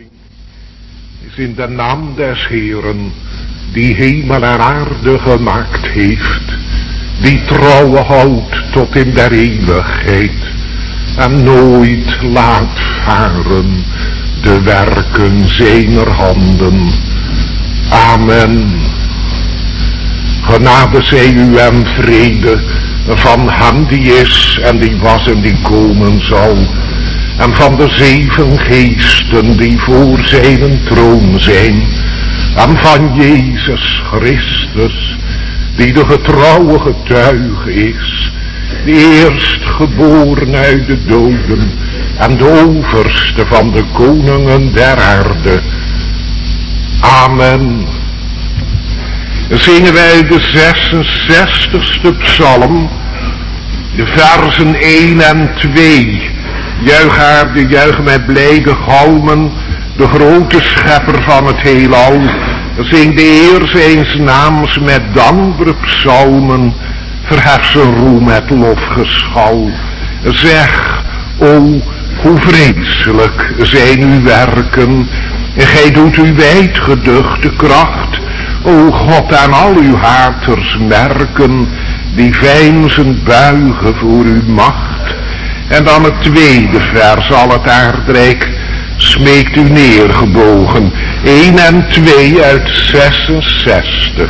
is in de naam des Heeren, die hemel en aarde gemaakt heeft, die trouwe houdt tot in der eeuwigheid en nooit laat varen de werken zijner handen. Amen. Genade zij u en vrede van hem die is en die was en die komen zal, en van de 7 geesten die voor zijn troon zijn, en van Jezus Christus, die de getrouwe getuige is, de eerstgeboren uit de doden en de overste van de koningen der aarde. Amen. Zingen wij de 66ste psalm, de versen 1 en 2. Juich aarde, juich met blijde galmen, de grote schepper van het heelal. Zing de Heer zijns naams met dankbare psalmen, verhef zijn roem met lofgeschal. Zeg, o, hoe vreselijk zijn uw werken, en gij doet uw wijdgeduchte kracht. O God, aan al uw haters merken, die veinzend buigen voor uw macht. En dan het tweede vers, al het aardrijk smeekt u neergebogen. 1 en 2 uit 66.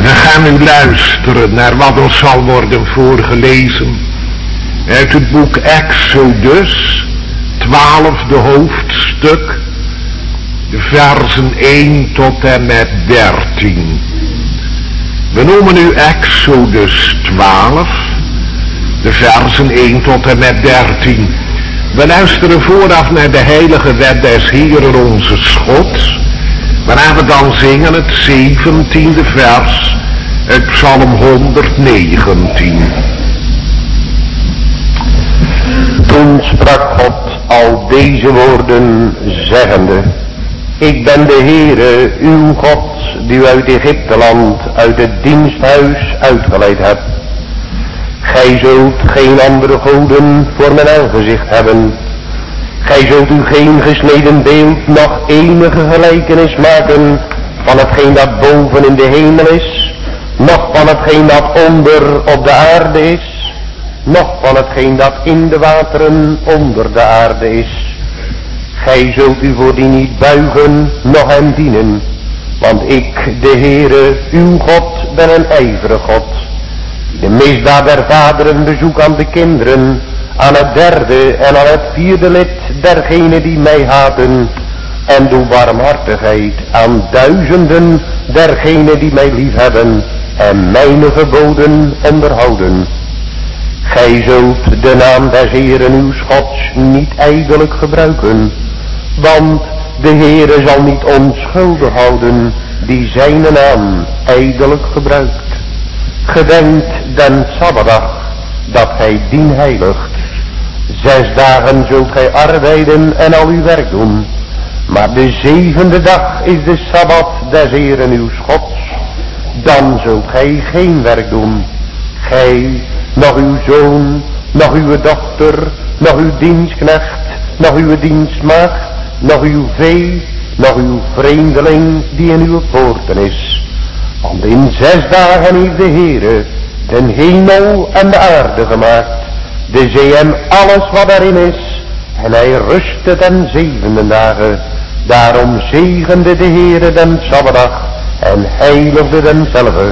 gaan nu luisteren naar wat ons zal worden voorgelezen uit het boek Exodus, 12e hoofdstuk, versen 1 tot en met 13. We noemen nu Exodus 12, de versen 1 tot en met 13. We luisteren vooraf naar de heilige wet des Heeren onze Gods, waarna we dan zingen het 17e vers uit Psalm 119. Toen sprak God al deze woorden, zeggende: Ik ben de Heere, uw God, die u uit Egypteland, uit het diensthuis uitgeleid hebt. Gij zult geen andere goden voor mijn aangezicht hebben. Gij zult u geen gesneden beeld, noch enige gelijkenis maken van hetgeen dat boven in de hemel is, noch van hetgeen dat onder op de aarde is, noch van hetgeen dat in de wateren onder de aarde is. Gij zult u voor die niet buigen, noch hem dienen, want ik, de Heere, uw God, ben een ijverig God, die de misdaad der vaderen bezoek aan de kinderen, aan het derde en aan het vierde lid dergenen die mij haten, en doe barmhartigheid aan duizenden dergenen die mij liefhebben en mijn geboden onderhouden. Gij zult de naam des Heeren uw Gods niet ijdelijk gebruiken, want de Heere zal niet onschuldig houden die zijn naam ijdelijk gebruikt. Gedenkt den Sabbatdag, dat gij dien heiligt. 6 dagen zult gij arbeiden en al uw werk doen, maar de 7e dag is de Sabbat des Heeren uw Gods. Dan zult gij geen werk doen, gij, nog uw zoon, nog uw dochter, nog uw dienstknecht, nog uw dienstmaagd, nog uw vee, nog uw vreemdeling die in uw poorten is. Want in 6 dagen heeft de Heere den hemel en de aarde gemaakt, de zee en alles wat erin is, en hij rustte den 7e dagen. Daarom zegende de Heere den Sabbatdag en heiligde denzelve.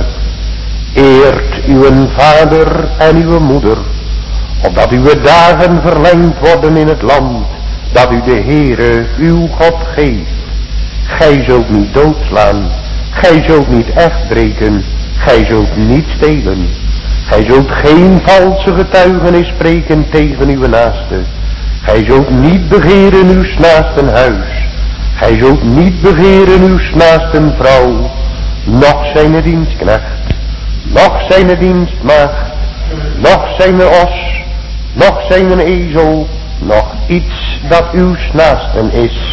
Eert uw vader en uw moeder, opdat uw dagen verlengd worden in het land, dat u de Heere uw God geeft. Gij zult niet doodslaan, gij zult niet echt breken, gij zult niet stelen. Gij zult geen valse getuigenis spreken tegen uw naaste. Gij zult niet begeren uw naasten huis. Gij zult niet begeren uw naasten vrouw, noch zijn dienstknecht, noch zijn dienstmaagd, noch zijn os, noch zijn ezel, noch iets dat uw naasten is.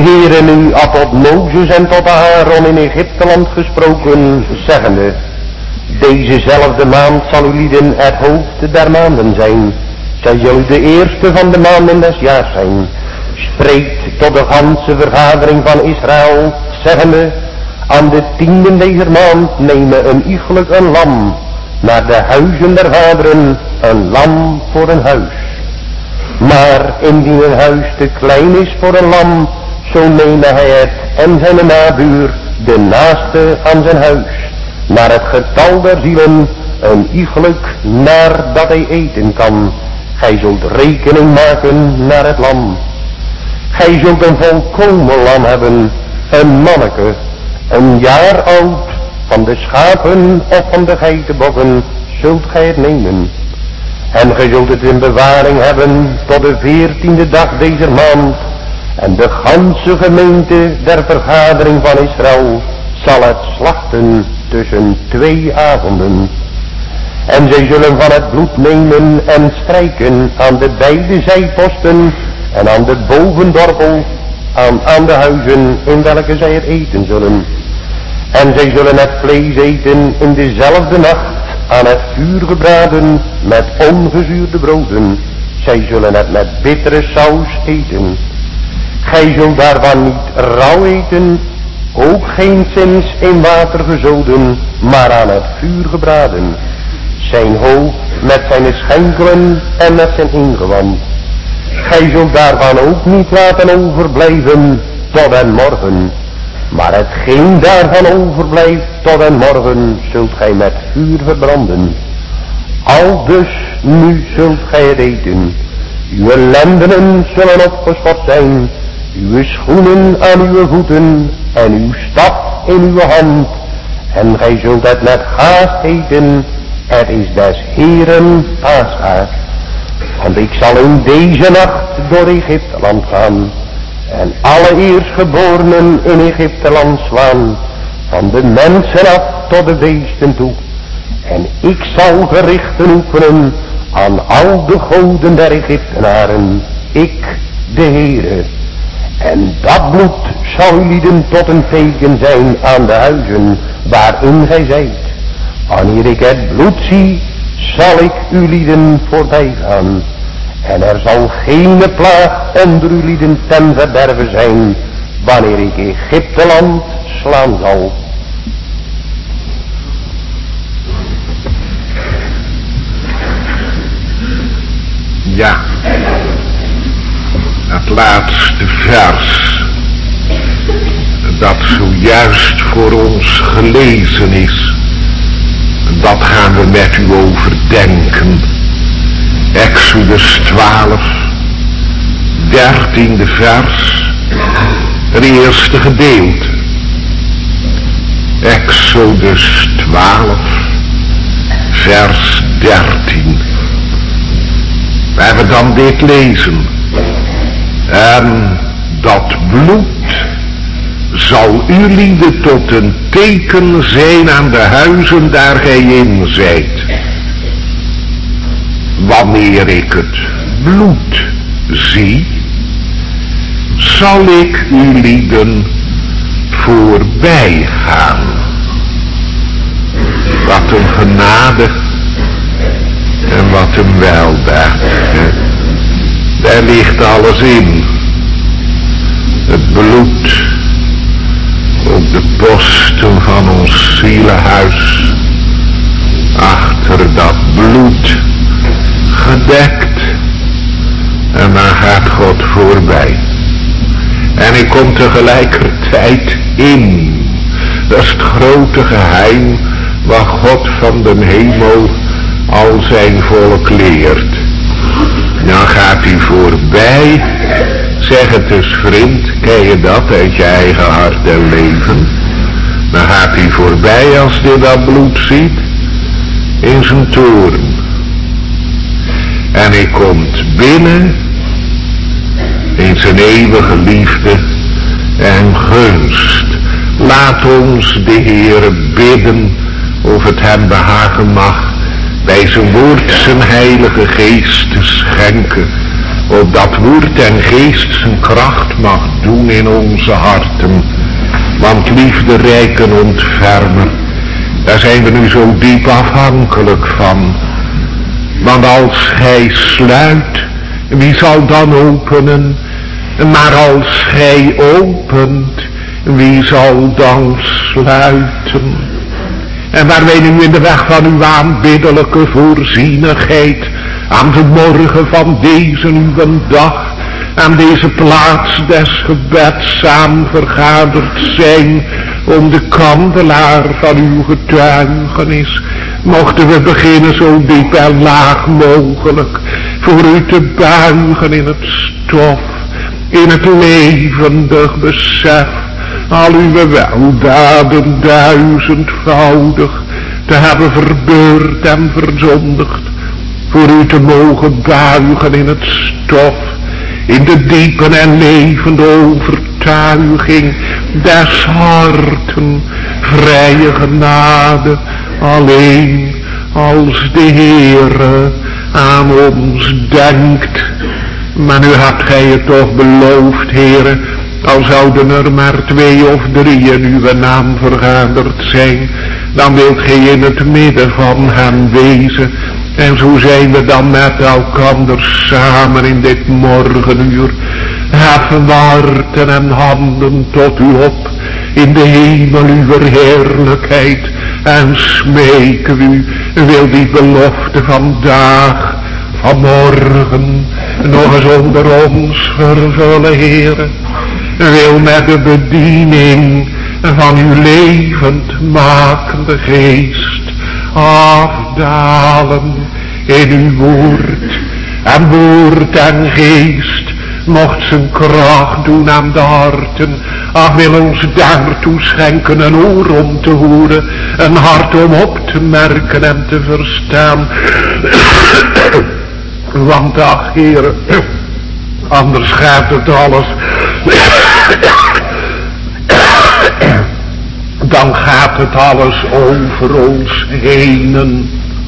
Heere nu had tot Mozes en tot Aaron in Egypteland gesproken, zeggende, dezezelfde maand zal uw lieden het hoofd der maanden zijn. Zij zullen de eerste van de maanden des jaars zijn. Spreekt tot de ganse vergadering van Israël, zeggende, aan de 10e deze maand nemen een iegelijk een lam, naar de huizen der vaderen een lam voor een huis. Maar indien een huis te klein is voor een lam, zo neemt hij het en zijn nabuur, de naaste aan zijn huis, naar het getal der zielen, een iegelijk naar dat hij eten kan. Gij zult rekening maken naar het lam. Gij zult een volkomen lam hebben, een manneke, een jaar oud, van de schapen of van de geitenbokken zult gij het nemen. En gij zult het in bewaring hebben tot de 14e dag deze maand. En de ganse gemeente der vergadering van Israël zal het slachten tussen 2 avonden. En zij zullen van het bloed nemen en strijken aan de beide zijposten en aan de bovendorpel, aan de huizen in welke zij het eten zullen. En zij zullen het vlees eten in dezelfde nacht, aan het vuur gebraden met ongezuurde broden. Zij zullen het met bittere saus eten. Gij zult daarvan niet rauw eten, ook geenszins in water gezoden, maar aan het vuur gebraden. Zijn hoofd met zijn schenkelen en met zijn ingewand. Gij zult daarvan ook niet laten overblijven tot en morgen. Maar hetgeen daarvan overblijft tot en morgen zult gij met vuur verbranden. Aldus nu zult gij het eten. Uw lendenen zullen opgeschort zijn, uw schoenen aan uw voeten en uw staf in uw hand. En gij zult het met haast eten, het is des Heeren Pascha. Want ik zal in deze nacht door Egypteland gaan en alle eerstgeborenen in Egypteland slaan, van de mensen af tot de beesten toe. En ik zal gerichten oefenen aan al de goden der Egyptenaren, ik de Heere. En dat bloed zal u lieden tot een teken zijn aan de huizen waarin gij zijt. Wanneer ik het bloed zie, zal ik u lieden voorbij gaan. En er zal geen plaag onder uw lieden ten verderve zijn, wanneer ik Egypteland slaan zal. Ja, het laatste vers dat zojuist voor ons gelezen is, dat gaan we met u overdenken. Exodus 12, 13e vers, het eerste gedeelte. Exodus 12, vers 13. We hebben dan dit lezen. En dat bloed zal u lieden tot een teken zijn aan de huizen daar gij in zijt. Wanneer ik het bloed zie, zal ik u lieden voorbij gaan. Wat een genade en wat een weldaad. Daar ligt alles in. Het bloed op de posten van ons zielenhuis. Achter dat bloed gedekt. En dan gaat God voorbij. En ik kom tegelijkertijd in. Dat is het grote geheim wat God van de hemel al zijn volk leert. Dan gaat hij voorbij. Zeg het eens vriend, ken je dat uit je eigen hart en leven? Dan gaat hij voorbij als hij dat bloed ziet. In zijn toren. En hij komt binnen. In zijn eeuwige liefde en gunst. Laat ons de Heere bidden of het hem behagen mag bij zijn woord zijn heilige geest te schenken, opdat woord en geest zijn kracht mag doen in onze harten. Want liefderijken ontfermer, daar zijn we nu zo diep afhankelijk van. Want als gij sluit, wie zal dan openen? Maar als gij opent, wie zal dan sluiten? En waar wij nu in de weg van uw aanbiddelijke voorzienigheid, aan de morgen van deze uw dag, aan deze plaats des gebeds samen vergaderd zijn, om de kandelaar van uw getuigenis, mochten we beginnen zo diep en laag mogelijk, voor u te buigen in het stof, in het levendig besef, al uw weldaden duizendvoudig te hebben verbeurd en verzondigd, voor u te mogen buigen in het stof, in de diepe en levende overtuiging des harten, vrije genade, alleen als de Heere aan ons denkt. Maar nu hebt gij het toch beloofd, Heere, al zouden er maar 2 of 3 in uw naam vergaderd zijn, dan wilt gij in het midden van hen wezen. En zo zijn we dan met elkander samen in dit morgenuur. Heffen we harten en handen tot u op in de hemel uw heerlijkheid. En smeken u, wil die belofte vandaag, vanmorgen, nog eens onder ons vervullen, Heere. Wil met de bediening van uw levendmakende geest afdalen in uw woord. En woord en geest mocht zijn kracht doen aan de harten. Ach, wil ons daartoe schenken een oor om te horen, een hart om op te merken en te verstaan. Want ach, Heere, anders gaat het alles. Dan gaat het alles over ons heen.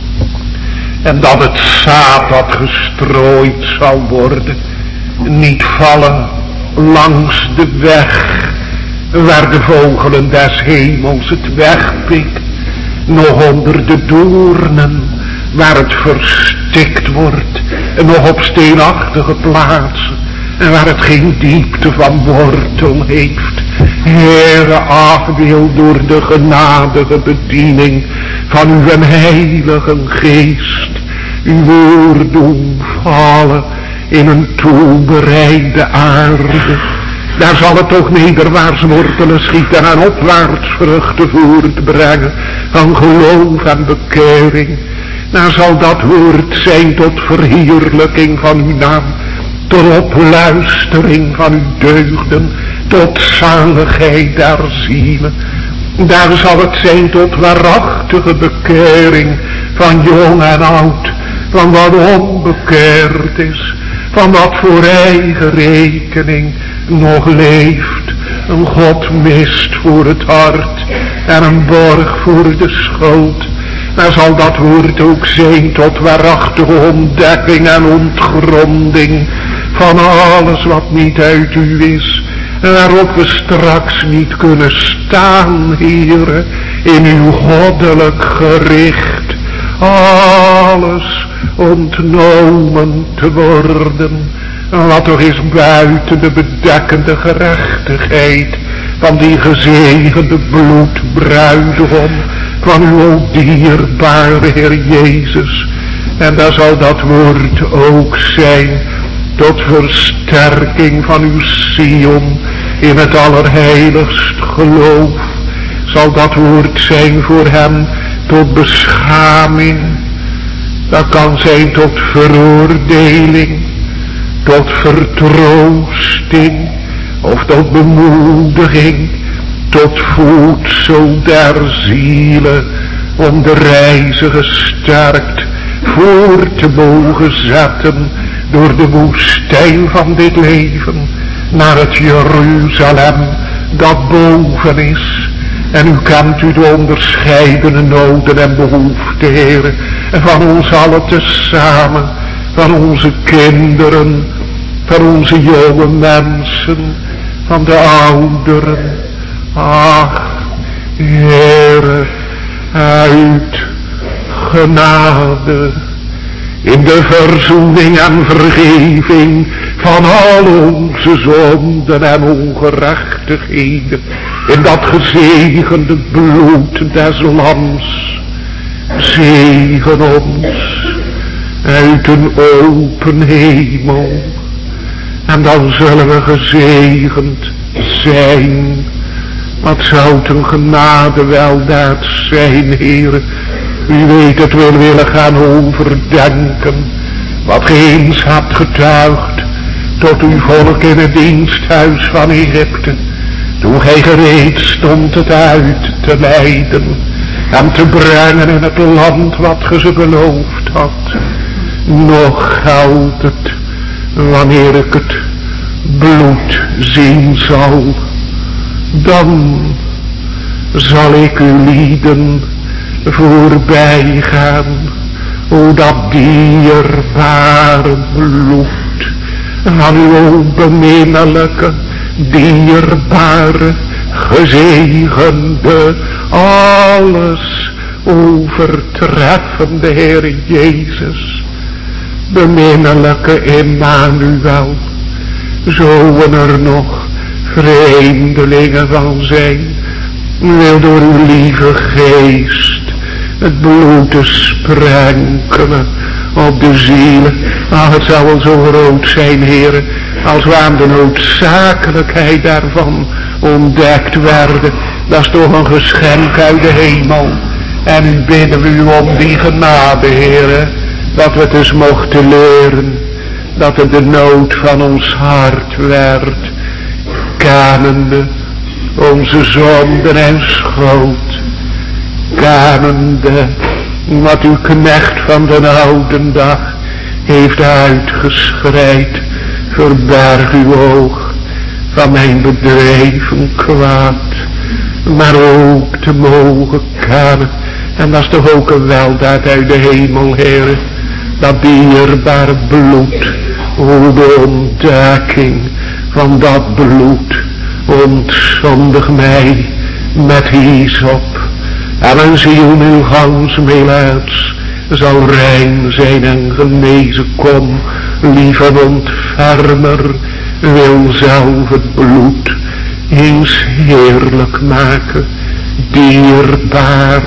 En dat het zaad dat gestrooid zal worden, niet vallen langs de weg, waar de vogelen des hemels het wegpikt, nog onder de doornen, waar het verstikt wordt, en nog op steenachtige plaatsen, en waar het geen diepte van wortel heeft. Heere, ach, wil door de genadige bediening van uw heilige geest uw woord doen vallen in een toebereide aarde. Daar zal het toch nederwaarts wortelen schieten en opwaarts vruchten voortbrengen van geloof en bekering. Daar zal dat woord zijn tot verheerlijking van uw naam, tot opluistering van uw deugden, tot zaligheid der zielen. Daar zal het zijn tot waarachtige bekering van jong en oud, van wat onbekeerd is, van wat voor eigen rekening nog leeft. Een God mist voor het hart en een borg voor de schuld. Daar zal dat woord ook zijn tot waarachtige ontdekking en ontgronding van alles wat niet uit u is, waarop we straks niet kunnen staan, Heere, in uw goddelijk gericht. Alles ontnomen te worden, wat toch is buiten de bedekkende gerechtigheid van die gezegende bloedbruidegom van uw dierbare Heer Jezus. En daar zal dat woord ook zijn tot versterking van uw Sion in het allerheiligst geloof. Zal dat woord zijn voor hem tot beschaming. Dat kan zijn tot veroordeling, tot vertroosting of tot bemoediging, tot voedsel der zielen, om de reizen gesterkt voor te mogen zetten door de woestijn van dit leven naar het Jeruzalem dat boven is. En u kent u de onderscheidene noden en behoeften, Heere, van ons allen tezamen, van onze kinderen, van onze jonge mensen, van de ouderen. Ach, Heere, uit genade, in de verzoening en vergeving van al onze zonden en ongerechtigheden, in dat gezegende bloed des lams, zegen ons uit een open hemel, en dan zullen we gezegend zijn. Wat zou het een genade weldaad zijn, Heere. U weet het, we willen gaan overdenken wat ge eens hebt getuigd tot uw volk in het diensthuis van Egypte, toen gij gereed stond het uit te leiden en te brengen in het land wat ge ze beloofd had. Nog geldt het, wanneer ik het bloed zien zal, dan zal ik uw lieden voorbij gaan. O dat dierbare bloed van uw beminnelijke, dierbare, gezegende, alles overtreffende Heer Jezus, beminnelijke Emmanuel. Zo er nog vreemdelingen van zijn, wil door uw lieve geest het bloed te sprenkelen op de zielen. Ach, het zou wel zo groot zijn, Heere, als we aan de noodzakelijkheid daarvan ontdekt werden. Dat is toch een geschenk uit de hemel. En nu bidden we u om die genade, Heere, dat we het eens mochten leren, dat het de nood van ons hart werd, kanende onze zonden en schuld, kanende wat uw knecht van de oude dag heeft uitgeschreid. Verberg uw oog van mijn bedreven kwaad, maar ook te mogen kennen. En dat is toch ook een weldaad uit de hemel, Heere, dat dierbare bloed, o de ontdekking van dat bloed. Ontzondig mij met hyssop, en mijn ziel nu gans meelaats zal rein zijn en genezen. Kom, lieve ontfermer, wil zelf het bloed eens heerlijk maken, dierbaar,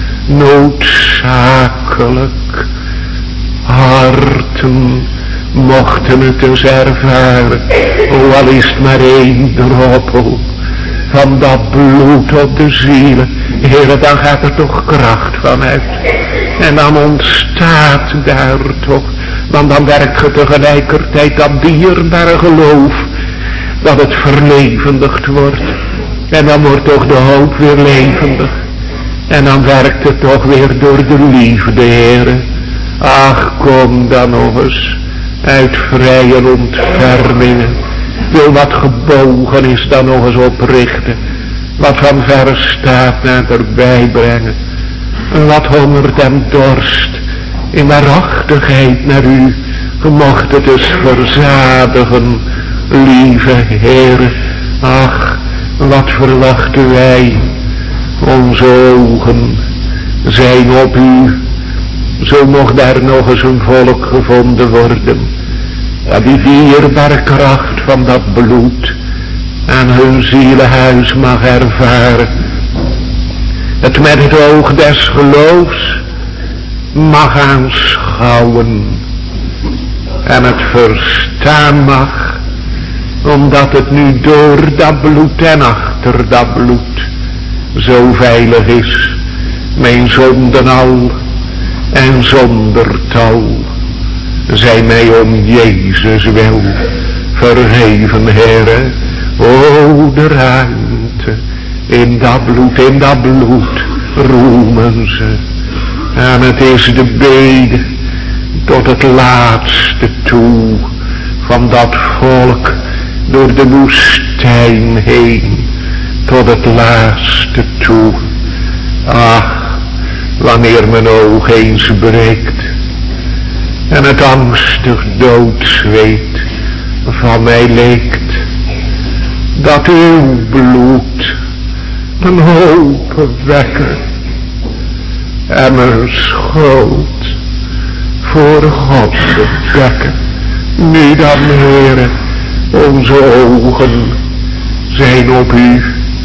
noodzakelijk. Harten mochten het dus ervaren, al is het maar één druppel van dat bloed op de zielen. Heere, dan gaat er toch kracht van uit. En dan ontstaat daar toch, want dan werkt je tegelijkertijd dat dierbare geloof, dat het verlevendigd wordt. En dan wordt toch de hoop weer levendig. En dan werkt het toch weer door de liefde, Heere. Ach, kom dan nog eens uit vrije ontfermingen. Wil wat gebogen is dan nog eens oprichten. Wat van verre staat naderbij brengen. En wat honger en dorst in waarachtigheid naar u. Ge mocht het dus verzadigen, lieve Heere. Ach, wat verwachten wij. Onze ogen zijn op u. Zo mocht daar nog eens een volk gevonden worden, dat die dierbare kracht van dat bloed aan hun zielenhuis mag ervaren. Het met het oog des geloofs mag aanschouwen en het verstaan mag, omdat het nu door dat bloed en achter dat bloed zo veilig is. Mijn zonden al en zonder tal zijn mij om Jezus wil vergeven, Heere. O, de ruimte in dat bloed roemen ze. En het is de bede tot het laatste toe van dat volk door de woestijn heen, tot het laatste toe. Ach, wanneer mijn oog eens breekt en het angstig doodzweet van mij leekt, dat uw bloed een hoop wekken en een schoot voor God bedekken. Nu dan, Heere, onze ogen zijn op u.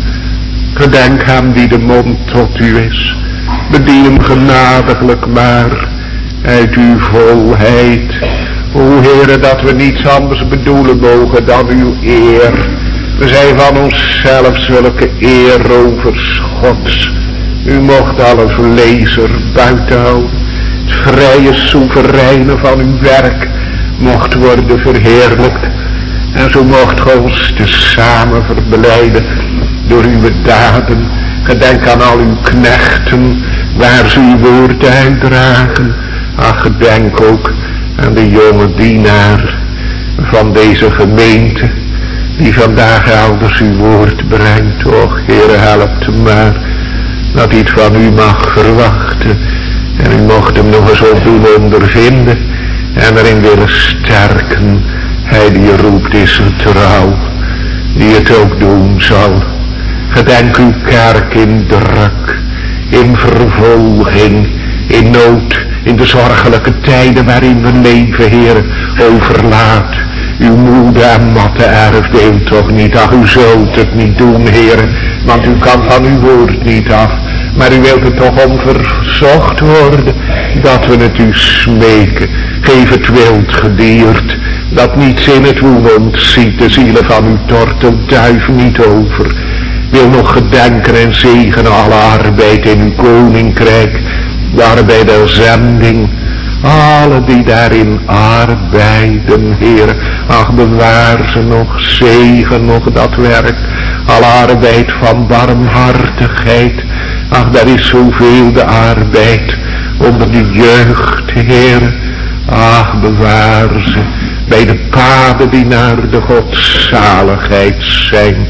Gedenk hem die de mond tot u is. Bedien hem genadiglijk maar uit uw volheid. O Heere, dat we niets anders bedoelen mogen dan uw eer. We zijn van onszelf zulke eerovers Gods. U mocht alle vlees er buiten houden. Het vrije soevereine van uw werk mocht worden verheerlijkt. En zo mocht ge ons tezamen verblijden door uw daden. Gedenk aan al uw knechten waar ze uw woord uitdragen. Ach, gedenk ook aan de jonge dienaar van deze gemeente die vandaag elders uw woord brengt. Och, Heere, helpt hem maar dat hij het van u mag verwachten. En u mocht hem nog eens opdoen ondervinden en erin willen sterken. Hij die roept is trouw, die het ook doen zal. Gedenk uw kerk in druk, in vervolging, in nood, in de zorgelijke tijden waarin we leven, Heer. Overlaat uw moede en matte erfdeel toch niet. Ach, u zult het niet doen, Heer, want u kan van uw woord niet af. Maar u wilt er toch om verzocht worden, dat we het u smeken. Geef het wild gediert, dat niets in het woel ontziet. De zielen van uw tortelduif niet over. Wil nog gedenken en zegenen alle arbeid in uw koninkrijk. De arbeid der zending. Alle die daarin arbeiden, Heer. Ach, bewaar ze nog, zegen nog dat werk. Alle arbeid van barmhartigheid. Ach, daar is zoveel de arbeid onder de jeugd, Heer. Ach, bewaar ze bij de paden die naar de godzaligheid zijn.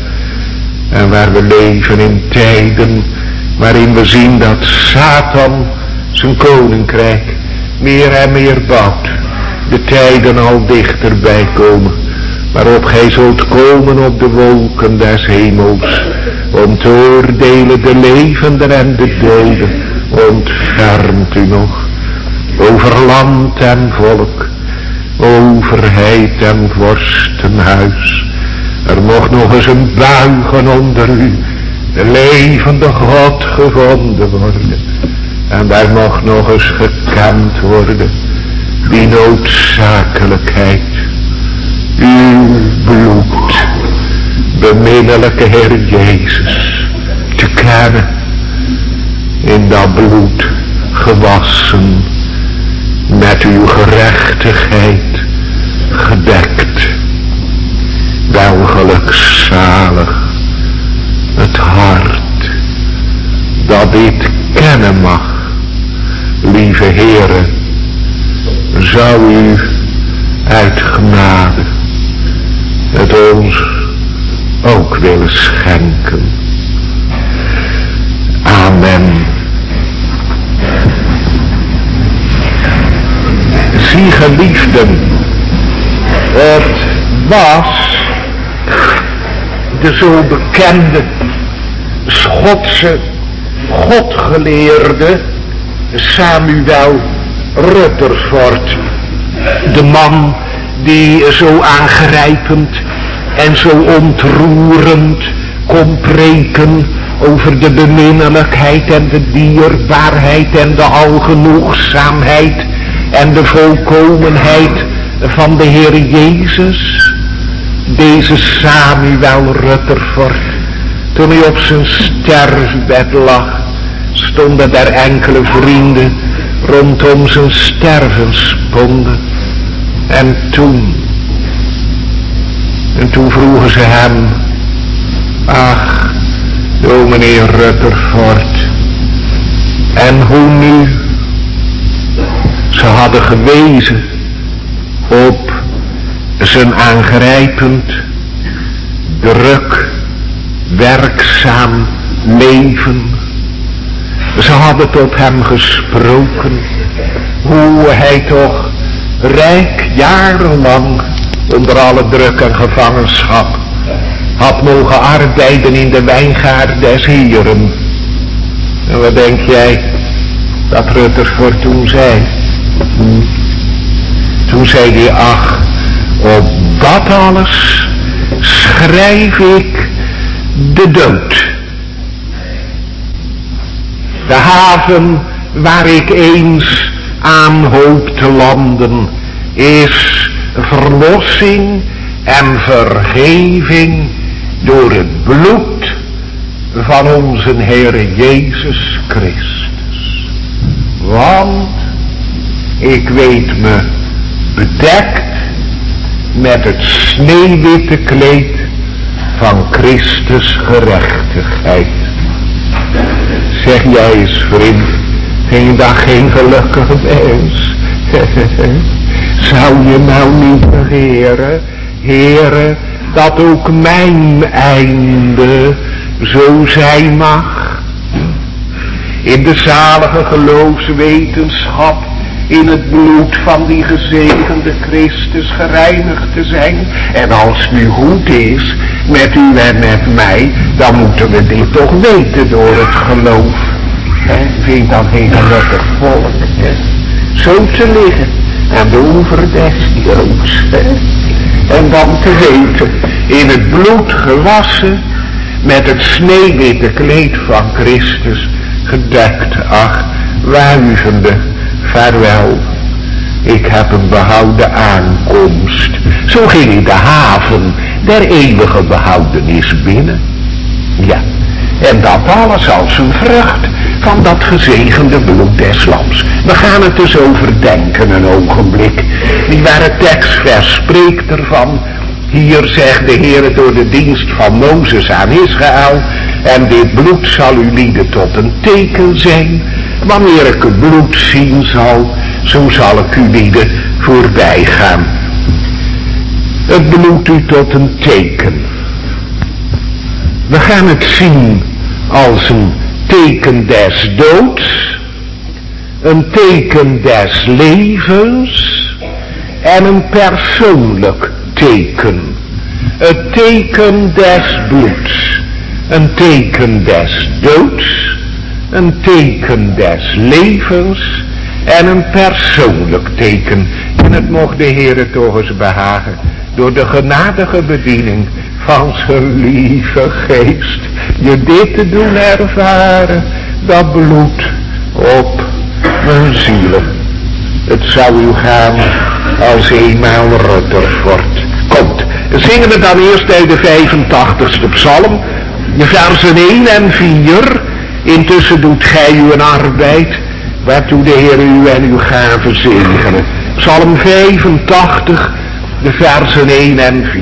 En waar we leven in tijden waarin we zien dat Satan zijn koninkrijk meer en meer bouwt. De tijden al dichterbij komen. Waarop gij zult komen op de wolken des hemels. Om te oordelen de levenden en de doden. Ontfermt u nog over land en volk. Overheid en vorstenhuis. Er mocht nog eens een buigen onder u. De levende God gevonden worden. En daar mocht nog eens gekend worden. Die noodzakelijkheid. Uw bloed. Beminnelijke Heer Jezus. Te kennen. In dat bloed gewassen. Met uw gerechtigheid gedekt. Wel gelukzalig het hart dat dit kennen mag. Lieve Heere, zou u uit genade het ons ook willen schenken. Amen. Zie, geliefden, het was de zo bekende Schotse godgeleerde Samuel Rutherford. De man die zo aangrijpend en zo ontroerend kon preken over de beminnelijkheid en de dierbaarheid en de algenoegzaamheid en de volkomenheid van de Heer Jezus. Deze Samuel Rutherford, toen hij op zijn sterfbed lag, stonden daar enkele vrienden rondom zijn stervensponde. En toen vroegen ze hem, ach, dominee Rutherford, en hoe nu? Ze hadden gewezen op zijn aangrijpend, druk, werkzaam leven. Ze hadden tot hem gesproken, hoe hij toch rijk jarenlang onder alle druk en gevangenschap had mogen arbeiden in de wijngaard des Heren. En wat denk jij dat Rutherford toen zei? Toen zei hij, ach, op dat alles schrijf ik de dood. De haven waar ik eens aan hoop te landen is verlossing en vergeving door het bloed van onze Heer Jezus Christus. Want ik weet me bedekt met het sneeuwwitte kleed van Christus gerechtigheid. Zeg jij eens, vriend, vind je dat geen gelukkige mens? Zou je nou niet begeren, Heere, dat ook mijn einde zo zijn mag? In de zalige geloofswetenschap, in het bloed van die gezegende Christus gereinigd te zijn. En als het nu goed is met u en met mij, dan moeten we dit toch weten door het geloof. Vind je dan geen gelukkig volk? Zo te liggen aan de oever des Joods. En dan te weten, in het bloed gewassen, met het sneeuwwitte kleed van Christus gedekt. Ach, wuivende, vaarwel, ik heb een behouden aankomst. Zo ging in de haven der eeuwige behoudenis binnen. Ja, en dat alles als een vrucht van dat gezegende bloed des lams. We gaan het dus overdenken een ogenblik. Die ware tekstvers spreekt ervan. Hier zegt de Heer door de dienst van Mozes aan Israël: en dit bloed zal u lieden tot een teken zijn. Wanneer ik het bloed zien zal, zo zal ik u lieden voorbij gaan. Het bloed u tot een teken. We gaan het zien als een teken des doods, een teken des levens en een persoonlijk teken. Het teken des bloeds, een teken des doods, een teken des levens en een persoonlijk teken. En het mocht de Heere toch eens behagen, door de genadige bediening van zijn lieve geest, je dit te doen ervaren, dat bloed op mijn zielen. Het zou u gaan als eenmaal Rutherford. Komt, zingen we dan eerst uit de 85ste psalm, de versen 1 en 4. Intussen doet gij uw arbeid, waartoe de Heer u en uw gaven zegenen. Psalm 85, de versen 1 en 4.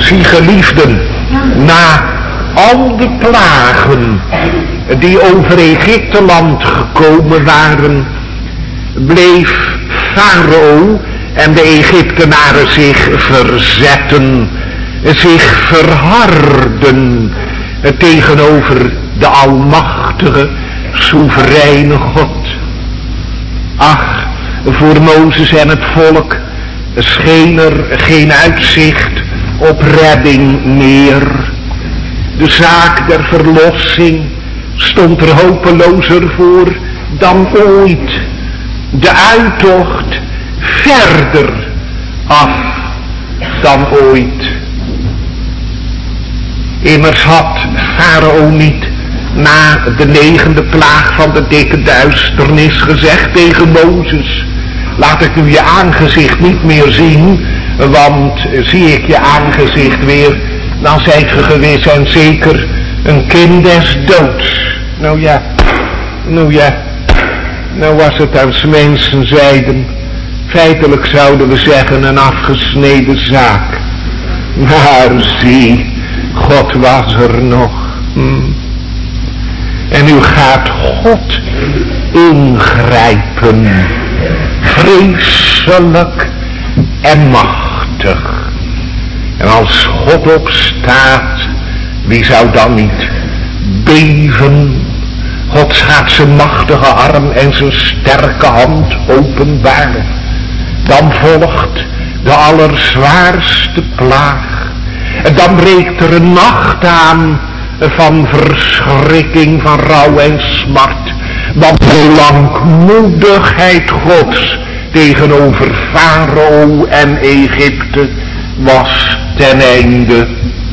Zie geliefden, na al de plagen die over Egypteland gekomen waren, bleef Farao en de Egyptenaren zich verzetten, zich verharden tegenover de almachtige, soevereine God. Ach, voor Mozes en het volk scheen er geen uitzicht op redding meer. De zaak der verlossing stond er hopelozer voor dan ooit. De uittocht verder af dan ooit. Immers had Farao niet na de 9e plaag van de dikke duisternis gezegd tegen Mozes: laat ik nu je aangezicht niet meer zien, want zie ik je aangezicht weer, dan zijt ge gewis en zeker een kind des doods. Nou ja, nou was het als mensen zeiden, feitelijk zouden we zeggen een afgesneden zaak. Maar zie, God was er nog. En nu gaat God ingrijpen, vreselijk en machtig. En als God opstaat, wie zou dan niet beven? God gaat zijn machtige arm en zijn sterke hand openbaren. Dan volgt de allerzwaarste plaag. En dan breekt er een nacht aan van verschrikking, van rouw en smart. Want de langmoedigheid Gods tegenover Farao en Egypte was ten einde.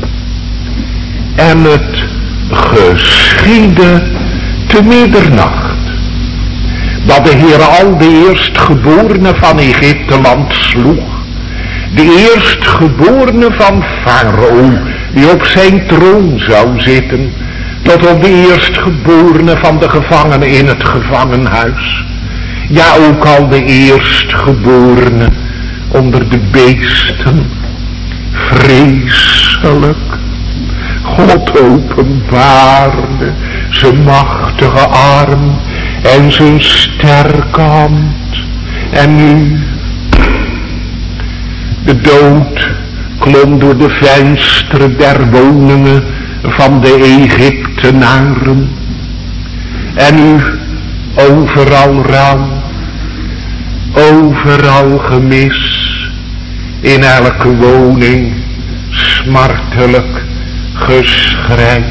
En het geschiedde te middernacht, dat de Heer al de eerstgeborene van Egypteland sloeg. De eerstgeborene van Farao, die op zijn troon zou zitten, tot op de eerstgeborene van de gevangenen in het gevangenhuis. Ja, ook al de eerstgeborene onder de beesten. Vreselijk. God openbaarde zijn machtige arm en zijn sterke hand. En nu, de dood klom door de vensteren der woningen van de Egyptenaren. En nu, overal rouw, overal gemis, in elke woning smartelijk geschrei.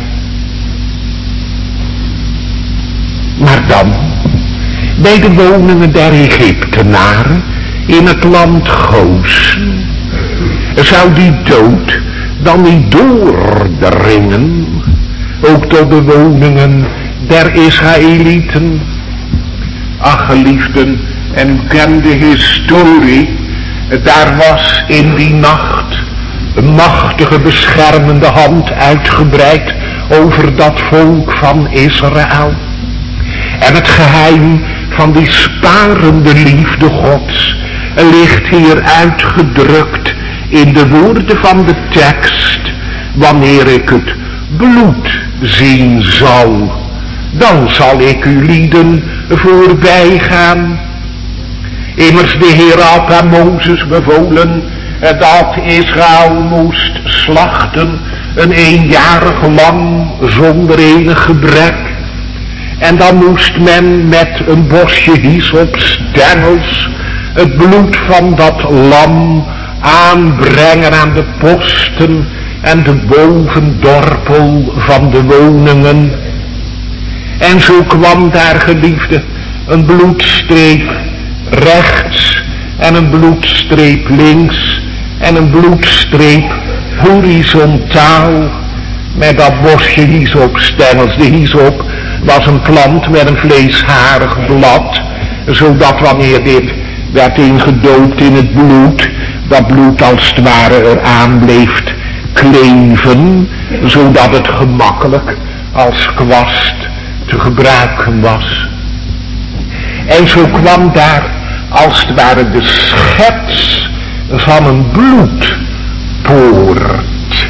Maar dan, bij de woningen der Egyptenaren in het land Goshen, zou die dood dan niet doordringen, ook tot de woningen der Israëlieten? Ach, geliefden, en u kent de historie, daar was in die nacht een machtige beschermende hand uitgebreid over dat volk van Israël. En het geheim van die sparende liefde Gods ligt hier uitgedrukt in de woorden van de tekst: wanneer ik het bloed zien zal, dan zal ik u lieden voorbij gaan. Immers de Heer had aan Mozes bevolen dat Israël moest slachten een eenjarig lam zonder enig gebrek. En dan moest men met een bosje hyssopstengels het bloed van dat lam aanbrengen aan de posten en de bovendorpel van de woningen. En zo kwam daar, geliefde, een bloedstreep rechts en een bloedstreep links en een bloedstreep horizontaal met dat bosje hyssopstengels. De hyssop was een plant met een vleesharig blad, zodat wanneer dit werd ingedoopt in het bloed, dat bloed als het ware eraan bleef kleven, zodat het gemakkelijk als kwast te gebruiken was. En zo kwam daar als het ware de schets van een bloedpoort.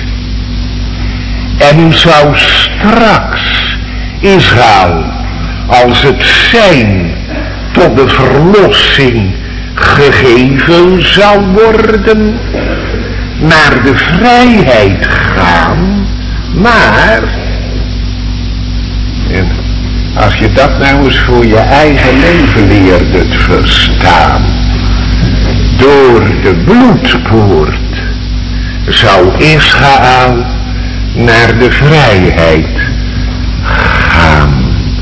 En u zou straks Israël, als het zijn tot de verlossing gegeven zou worden, naar de vrijheid gaan. Maar, en als je dat nou eens voor je eigen leven leerde te verstaan, door de bloedpoort zou Israël naar de vrijheid gaan.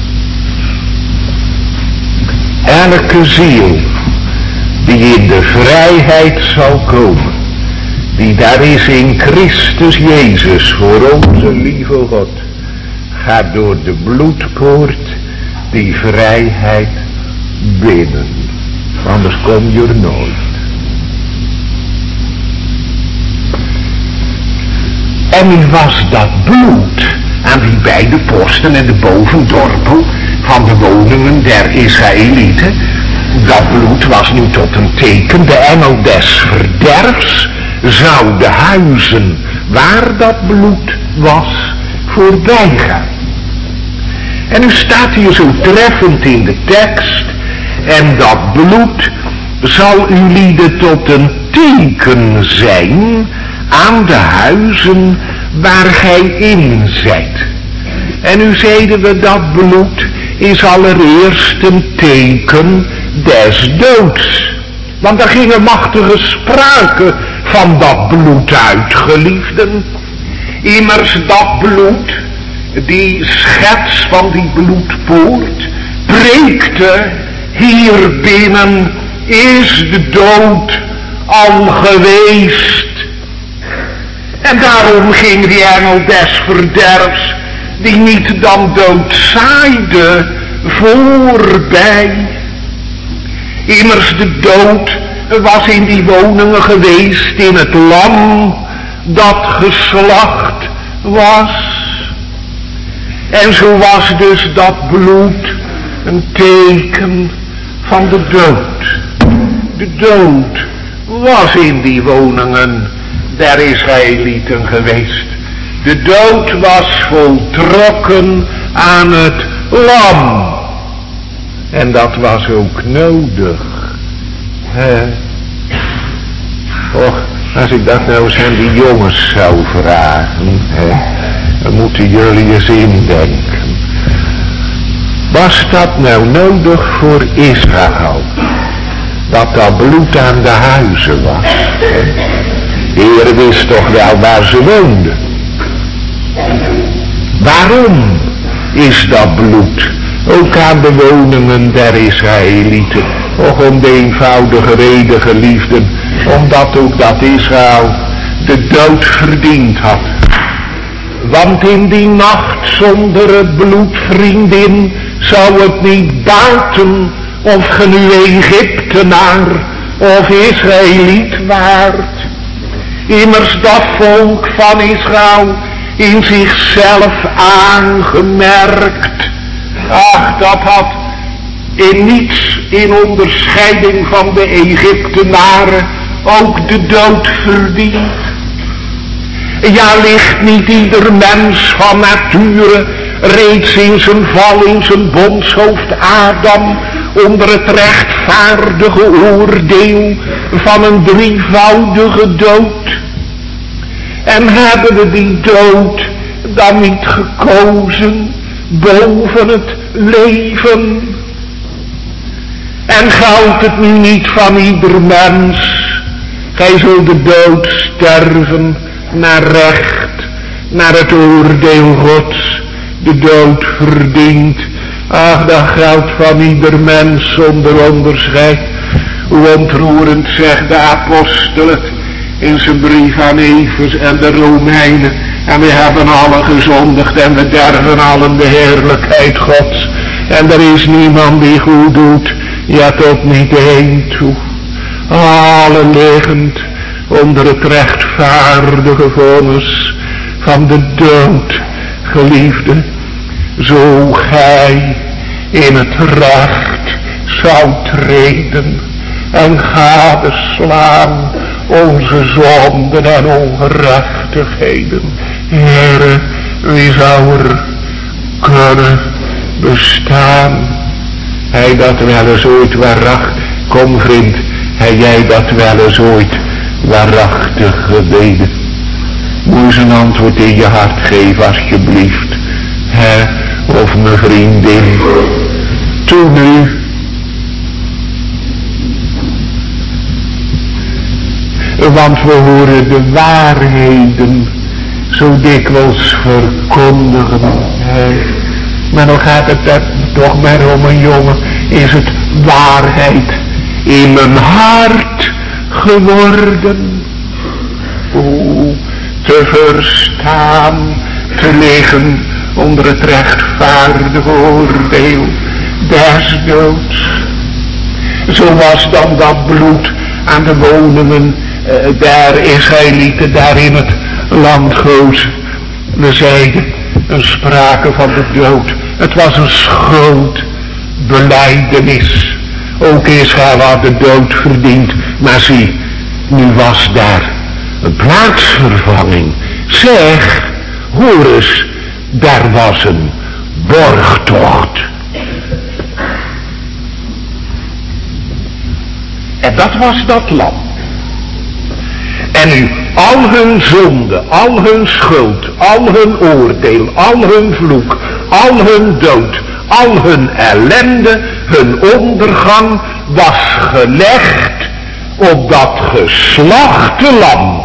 Elke ziel die in de vrijheid zal komen, die daar is in Christus Jezus voor onze lieve God, gaat door de bloedpoort die vrijheid binnen. Anders kom je er nooit. En nu was dat bloed aan die beide posten en de bovendorpel van de woningen der Israëlieten. Dat bloed was nu tot een teken. De engel des verderfs zou de huizen waar dat bloed was voorbij gaan. En nu staat hier zo treffend in de tekst: en dat bloed zal u lieden tot een teken zijn aan de huizen waar gij in zijt. En nu zeiden we, dat bloed is allereerst een teken des doods. Want daar gingen machtige sprake van dat bloed uit, geliefden. Immers dat bloed, die schets van die bloedpoort, preekte: hier binnen is de dood al geweest. En daarom ging die engel des verderfs, die niet dan dood zaaide, voorbij. Immers de dood was in die woningen geweest, in het lam dat geslacht was. En zo was dus dat bloed een teken van de dood. De dood was in die woningen der Israëlieten geweest. De dood was voltrokken aan het lam. En dat was ook nodig. Och, als ik dat nou eens aan die jongens zou vragen, dan moeten jullie eens indenken. Was dat nou nodig voor Israël? Dat bloed aan de huizen was. De Heer wist toch wel waar ze woonden. Waarom is dat bloed ook aan de woningen der Israëlieten? Och, om de eenvoudige reden, geliefden, omdat ook dat Israël de dood verdiend had. Want in die nacht zonder het bloed, vriendin, zou het niet baten of ge nu Egyptenaar of Israëliet waart. Immers dat volk van Israël, in zichzelf aangemerkt, ach, dat had in niets in onderscheiding van de Egyptenaren ook de dood verdiend. Ja, ligt niet ieder mens van nature reeds in zijn val, in zijn bondshoofd Adam, onder het rechtvaardige oordeel van een drievoudige dood? En hebben we die dood dan niet gekozen boven het leven? En geldt het nu niet van ieder mens: gij zult de dood sterven naar recht, naar het oordeel Gods, de dood verdient. Ach, dat geldt van ieder mens zonder onderscheid. Hoe ontroerend zegt de apostel het in zijn brief aan Efes en de Romeinen: en we hebben allen gezondigd en we derven allen de heerlijkheid Gods. En er is niemand die goed doet, ja, tot niet één toe. Allen liggend onder het rechtvaardige vonnis van de dood, geliefde. Zo gij in het recht zou treden en gadeslaan onze zonden en ongerechtigheden. Heere, Wie zou er kunnen bestaan? Hij dat wel eens ooit waarachtig, kom vriend, hij jij dat wel eens ooit waarachtig gebeden? Moet je zijn antwoord in je hart geven alsjeblieft, hè, of mijn vriendin. Toen nu, want we horen de waarheden zo dikwijls verkondigen, hè. Maar dan gaat het er toch maar om een jongen, is het waarheid in mijn hart geworden. O, te verstaan, te liggen onder het rechtvaardige oordeel des doods. Zo was dan dat bloed aan de woningen der Israëlieten daar in het land Goos. We zeiden een sprake van de dood. Het was een schuldbelijdenis. Ook Israël had de dood verdiend. Maar zie, nu was daar een plaatsvervanging. Zeg, hoor eens, daar was een borgtocht. En dat was dat lam. En nu al hun zonde, al hun schuld, al hun oordeel, al hun vloek, al hun dood, al hun ellende, hun ondergang was gelegd op dat geslachte lam.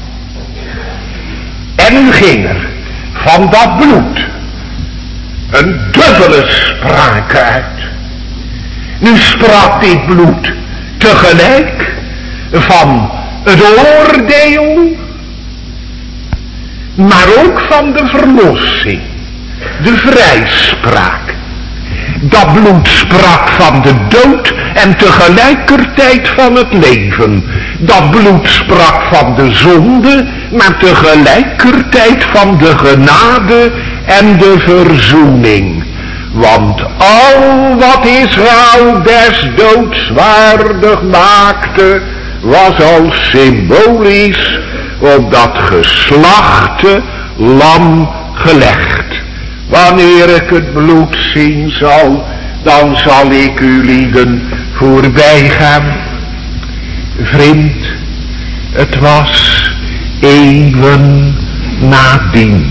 En nu ging er van dat bloed een dubbele sprake uit. Nu sprak dit bloed tegelijk van het oordeel, maar ook van de verlossing, de vrijspraak. Dat bloed sprak van de dood en tegelijkertijd van het leven. Dat bloed sprak van de zonde, maar tegelijkertijd van de genade en de verzoening. Want al wat Israël des doods waardig maakte, was al symbolisch op dat geslachte lam gelegd. Wanneer ik het bloed zien zal, dan zal ik u lieden voorbij gaan. Vriend, het was eeuwen nadien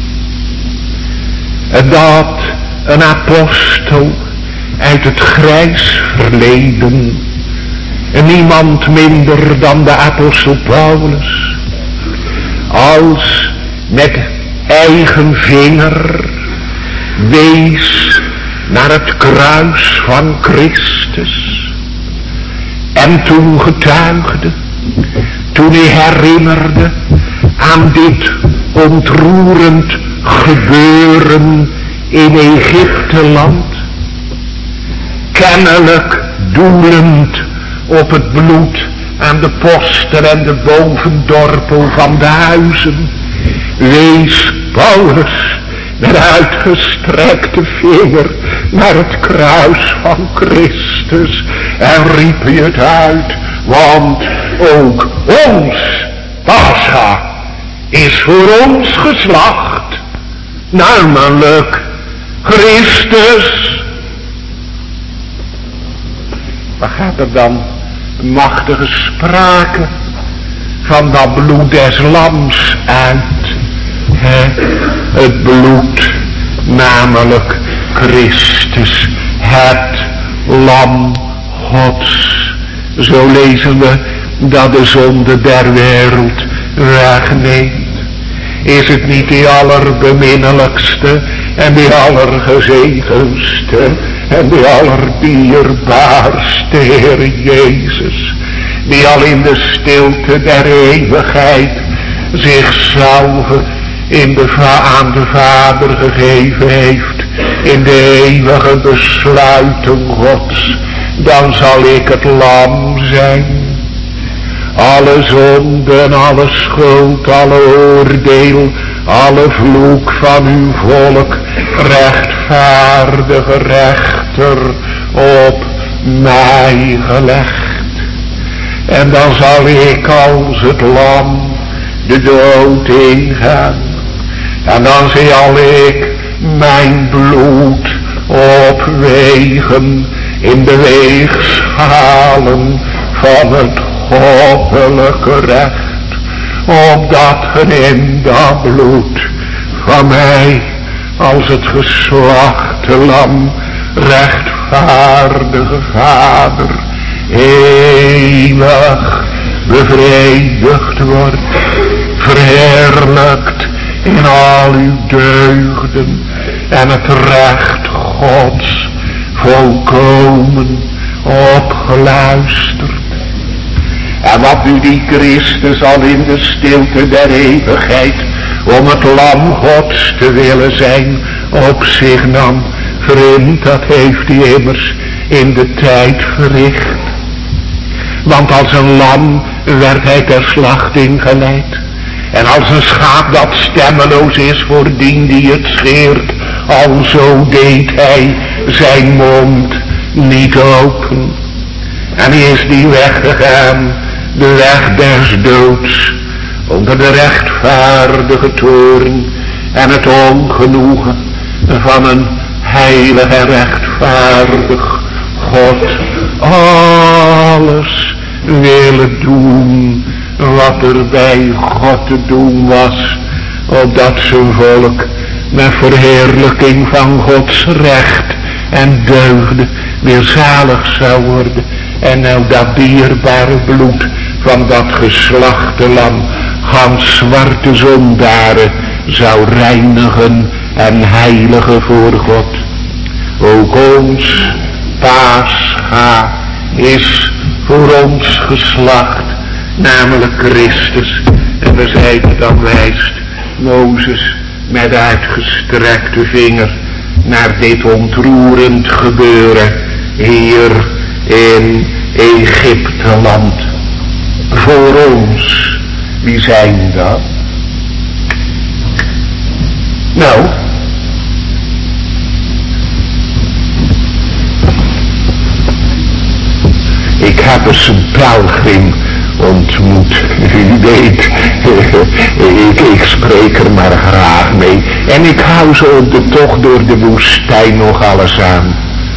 dat een apostel uit het grijs verleden, en niemand minder dan de apostel Paulus, als met eigen vinger wees naar het kruis van Christus. En toen getuigde, toen hij herinnerde aan dit ontroerend gebeuren in Egypteland, kennelijk doelend op het bloed aan de posten en de bovendorpel van de huizen, wees Paulus met uitgestrekte vinger naar het kruis van Christus en riep hij het uit, want ook ons Pascha is voor ons geslacht, namelijk Christus. Waar gaat er dan een machtige sprake van dat bloed des lams uit? Het bloed, namelijk Christus, het lam Gods. Zo lezen we dat de zonde der wereld wegneemt. Is het niet die allerbeminnelijkste en die allergezegendste en die allerdierbaarste Heer Jezus, die al in de stilte der eeuwigheid zichzelf aan de Vader gegeven heeft, in de eeuwige besluiten Gods, dan zal ik het lam zijn. Alle zonde en alle schuld, alle oordeel, alle vloek van uw volk, rechtvaardige rechter, op mij gelegd. En dan zal ik als het lam de dood ingaan. En dan zal ik mijn bloed opwegen in de weegschalen van het goddelijke recht, opdat er in dat bloed van mij als het geslachte lam rechtvaardige Vader eeuwig bevredigd wordt, verheerlijkt in al uw deugden en het recht Gods volkomen opgeluisterd. En wat nu die Christus al in de stilte der eeuwigheid om het lam Gods te willen zijn op zich nam, vriend, dat heeft hij immers in de tijd verricht. Want als een lam werd hij ter slachting geleid. En als een schaap dat stemmeloos is voor dien die het scheert, alzo deed hij zijn mond niet open. En hij is die weg gegaan, de weg des doods, onder de rechtvaardige toorn en het ongenoegen van een heilig en rechtvaardig God. Alles willen doen wat er bij God te doen was, opdat zijn volk met verheerlijking van Gods recht en deugden weer zalig zou worden. En nou dat dierbare bloed van dat geslachte lam gans zwarte zondaren zou reinigen en heiligen voor God. Ook ons Pascha is voor ons geslacht, namelijk Christus. En we zeiden, dan wijst Mozes met uitgestrekte vinger naar dit ontroerend gebeuren hier in Egypteland. Voor ons, wie zijn dat? Nou, ik heb eens een pelgrim ontmoet. U weet, ik spreek er maar graag mee. En ik hou ze op de tocht door de woestijn nog alles aan.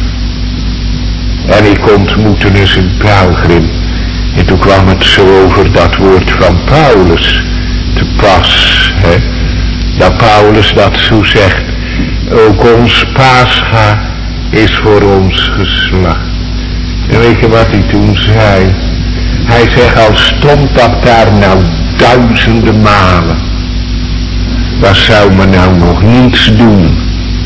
En ik ontmoette eens een pelgrim. En toen kwam het zo over dat woord van Paulus te pas. Hè? Dat Paulus dat zo zegt. Ook ons Pascha is voor ons geslacht. En weet je wat hij toen zei? Hij zegt, al stond dat daar nou duizenden malen, dat zou me nou nog niets doen.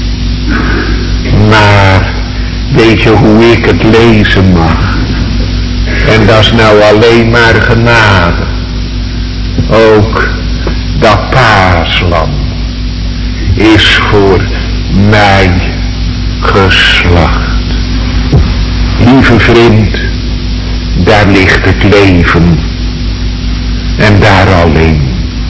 Maar weet je hoe ik het lezen mag? En dat is nou alleen maar genade. Ook dat paaslam is voor mij geslacht. Lieve vriend, daar ligt het leven. En daar alleen.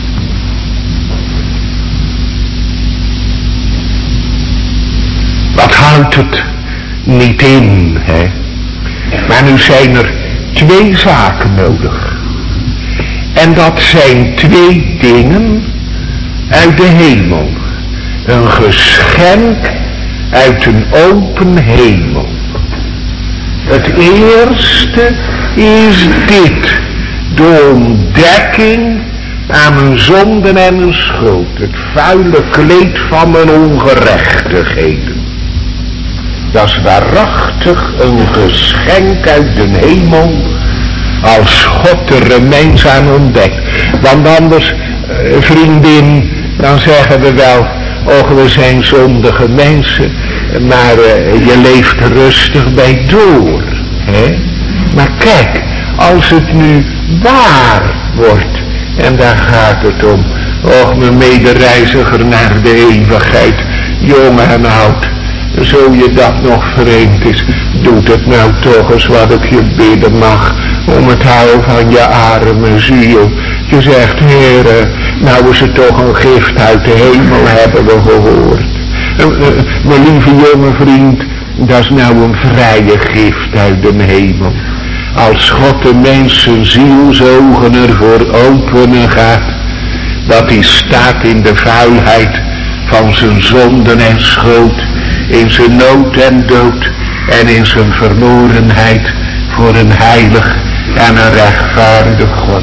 Wat houdt het niet in, hè? Maar nu zijn er twee zaken nodig. En dat zijn twee dingen uit de hemel. Een geschenk uit een open hemel. Het eerste is dit. De ontdekking aan mijn zonden en mijn schuld. Het vuile kleed van mijn ongerechtigheden. Dat is waarachtig een geschenk uit de hemel. Als God er een mens aan ontdekt. Want anders, vriendin, dan zeggen we wel, och, we zijn zondige mensen. Maar je leeft rustig bij door. Hè? Maar kijk, als het nu waar wordt. En daar gaat het om. Och, mijn medereiziger naar de eeuwigheid. Jong en oud. Zo je dat nog vreemd is. Doet het nou toch eens wat ik je bidden mag. Om het houden van je arme ziel. Je zegt, Heere, nou is het toch een gift uit de hemel, hebben we gehoord. Mijn lieve jonge vriend, dat is nou een vrije gift uit de hemel. Als God de mens zijn zielsogen ervoor openen gaat, Dat hij staat in de vuilheid van zijn zonden en schuld, in zijn nood en dood en in zijn verlorenheid voor een heilig en een rechtvaardig God.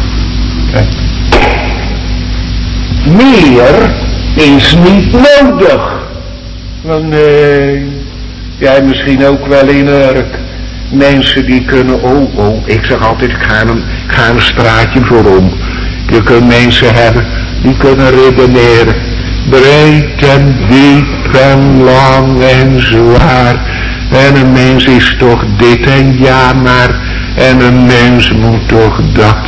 Meer is niet nodig. Wel nee, jij misschien ook wel in Urk. Mensen die kunnen, ik zeg altijd, ik ga een straatje voorom. Je kunt mensen hebben, die kunnen redeneren. Breed en diep en lang en zwaar. En een mens is toch dit en ja maar. En een mens moet toch dat.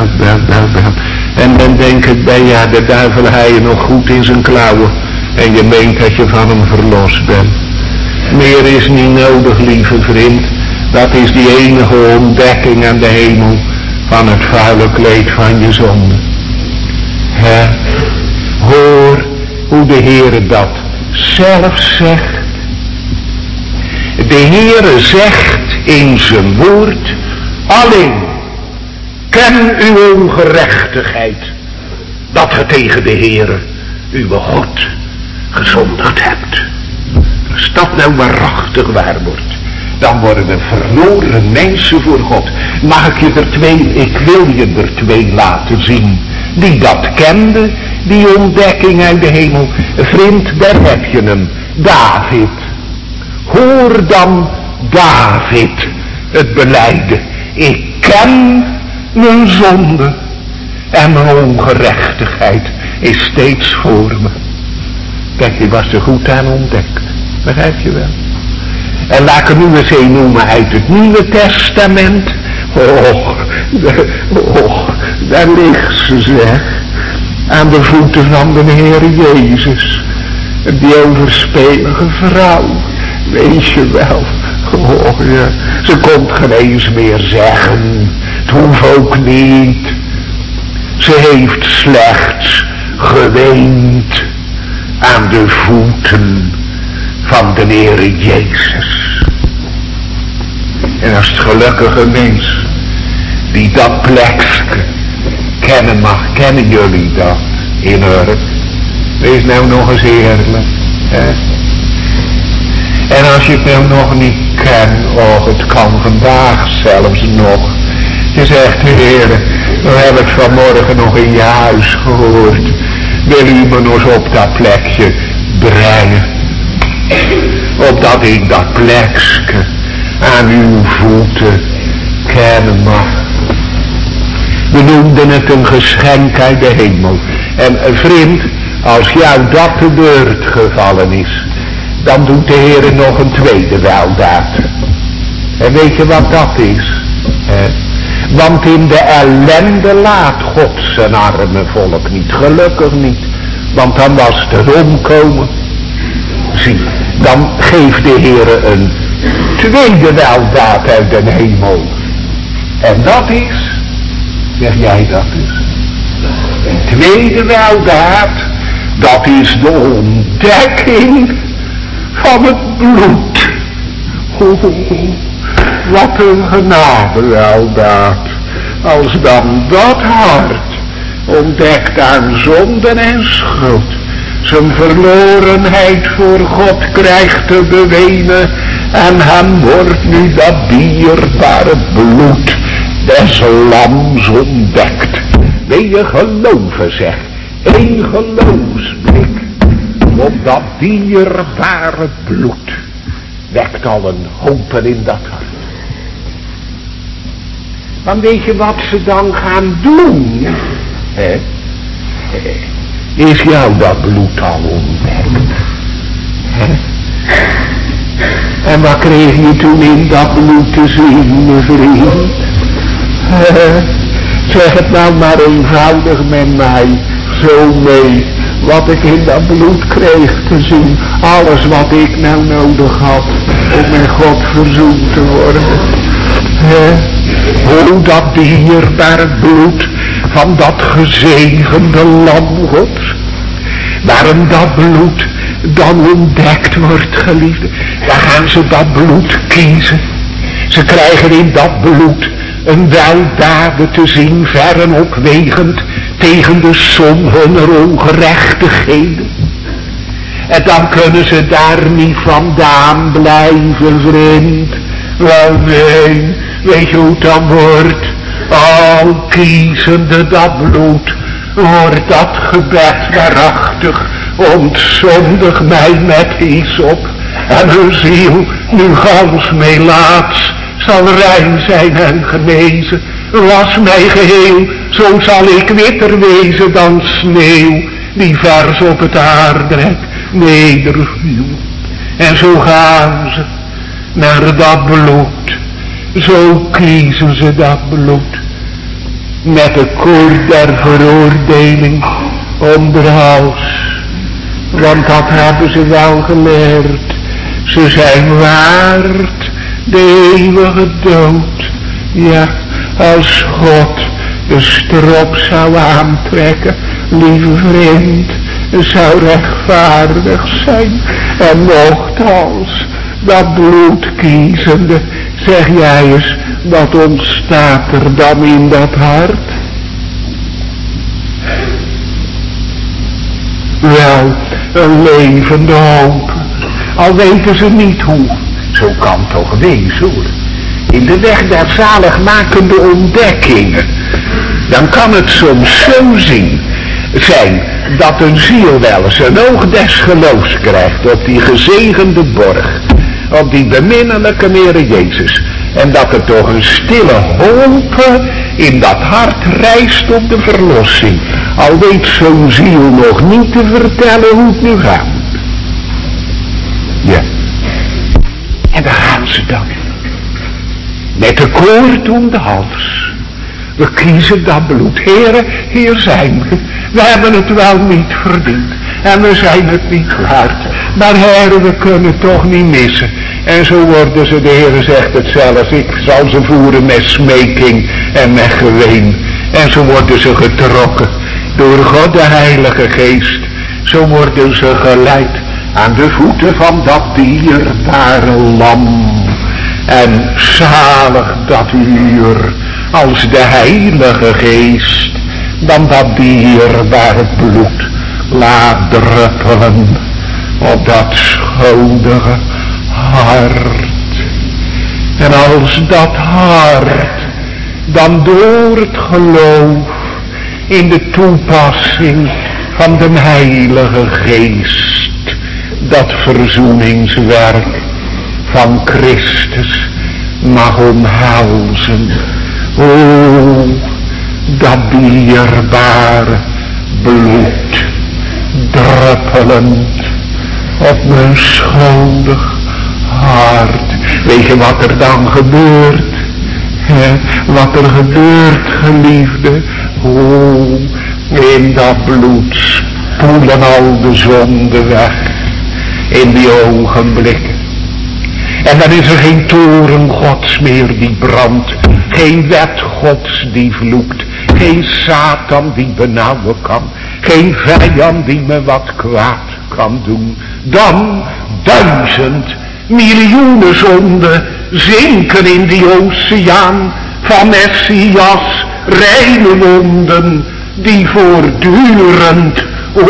En dan denk ik bij ja, de duivel hij je nog goed in zijn klauwen. En je meent dat je van hem verlost bent. Meer is niet nodig, lieve vriend. Dat is die enige ontdekking aan de hemel van het vuile kleed van je zonde. Hoor hoe de Heere dat zelf zegt. De Heere zegt in zijn woord, alleen ken uw ongerechtigheid, dat ge tegen de Heere, uw God, gezondigd hebt. Als dat nou waarachtig waar wordt, dan worden we verloren mensen voor God. Mag ik je er ik wil je er twee laten zien, die dat kenden, die ontdekking uit de hemel. Vriend, daar heb je hem, David. Hoor dan David het belijden. Ik ken mijn zonde en mijn ongerechtigheid is steeds voor me. Kijk, die was er goed aan ontdekt. Begrijp je wel? En laat ik er nu eens een noemen uit het Nieuwe Testament. Daar ligt ze zeg. Aan de voeten van de Heer Jezus. Die overspelige vrouw. Weet je wel. Ja. Ze kon geen eens meer zeggen. Het hoeft ook niet. Ze heeft slechts geweend aan de voeten van de Heer Jezus. En als het gelukkige mens die dat plekje kennen mag, kennen jullie dat in Urk? Wees nou nog eens eerlijk. Hè? En als je het nou nog niet kent, het kan vandaag zelfs nog. Je zegt, Heer, dan heb ik vanmorgen nog in je huis gehoord. Wil u me nog eens op dat plekje brengen? Opdat ik dat plekje aan uw voeten kennen mag. We noemden het een geschenk uit de hemel. En een vriend, als jou dat te beurt gevallen is, dan doet de Heer nog een tweede weldaad. En weet je wat dat is? Want in de ellende laat God zijn arme volk niet. Gelukkig niet. Want dan was het er omkomen. Zie, dan geeft de Heer een tweede weldaad uit de hemel. En dat is, zeg jij dat is? Een tweede weldaad, dat is de ontdekking van het bloed. Wat een genadeweldaad. Als dan dat hart ontdekt aan zonden en schuld, zijn verlorenheid voor God krijgt te bewenen, en hem wordt nu dat dierbare bloed des lams ontdekt. Wil je geloven, zeg, één geloofsblik op dat dierbare bloed wekt al een hopen in dat hart. Want weet je wat ze dan gaan doen? Is jou dat bloed al ontdekt? En wat kreeg je toen in dat bloed te zien, mijn vriend? Zeg het nou maar eenvoudig met mij, zo mee. Wat ik in dat bloed kreeg te zien. Alles wat ik nou nodig had om met God verzoend te worden. Hoe dat dierbare bloed van dat gezegende lam Gods. Waarom dat bloed dan ontdekt wordt, geliefde. Dan gaan ze dat bloed kiezen. Ze krijgen in dat bloed een weldade te zien, ver en opwegend tegen de som hunner ongerechtigheden. En dan kunnen ze daar niet vandaan blijven, vriend. Wel nee, weet je hoe het dan wordt? Al kiezende dat bloed, wordt dat gebed waarachtig. Ontzondig mij met hyssop, en hun ziel, nu gans melaats, zal rein zijn en genezen. Was mij geheel, zo zal ik witter wezen dan sneeuw, die vers op het aardrek nederviel. En zo gaan ze naar dat bloed, zo kiezen ze dat bloed, met de koord der veroordeling onder hals. Want dat hebben ze wel geleerd, ze zijn waard de eeuwige dood. Ja, als God de strop zou aantrekken, lieve vriend, zou rechtvaardig zijn. En nochtans, dat bloedkiezende, zeg jij eens, wat ontstaat er dan in dat hart? Wel, een levende hoop, al weten ze niet hoe. Zo kan toch wezen hoor. In de weg der zaligmakende ontdekkingen, dan kan het soms zo zijn dat een ziel wel eens een oog des geloofs krijgt op die gezegende borg, op die beminnelijke Heere Jezus, en dat er toch een stille hoop in dat hart rijst op de verlossing, al weet zo'n ziel nog niet te vertellen hoe het nu gaat. Ja, en daar gaan ze dan, met de koord om de hals. We kiezen dat bloed. Heere, hier zijn we. We hebben het wel niet verdiend. En we zijn het niet waard. Maar Heere, we kunnen toch niet missen. En zo worden ze, de Heere zegt het zelf, ik zal ze voeren met smeking en met geween. En zo worden ze getrokken door God de Heilige Geest. Zo worden ze geleid aan de voeten van dat dierbare lam. En zalig dat uur, als de Heilige Geest dan dat dierbare bloed laat druppelen op dat schuldige hart. En als dat hart dan door het geloof in de toepassing van de Heilige Geest dat verzoeningswerk van Christus mag omhelzen. O, dat dierbare bloed, druppelend op mijn schuldig hart. Weet je wat er dan gebeurt? Wat er gebeurt, geliefde? O, in dat bloed spoelen al de zonden weg. In die ogenblikken. En dan is er geen toren Gods meer die brandt. Geen wet Gods die vloekt. Geen Satan die benauwen kan. Geen vijand die me wat kwaad kan doen. Dan 1000 miljoenen zonden zinken in die oceaan van Messias reine wonden die voortdurend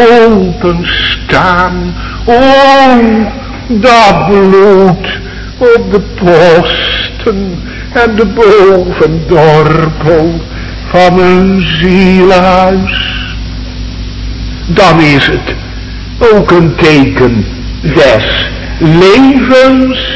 openstaan. O, dat bloed op de posten en de bovendorpel van een zielhuis. Dan is het ook een teken des levens.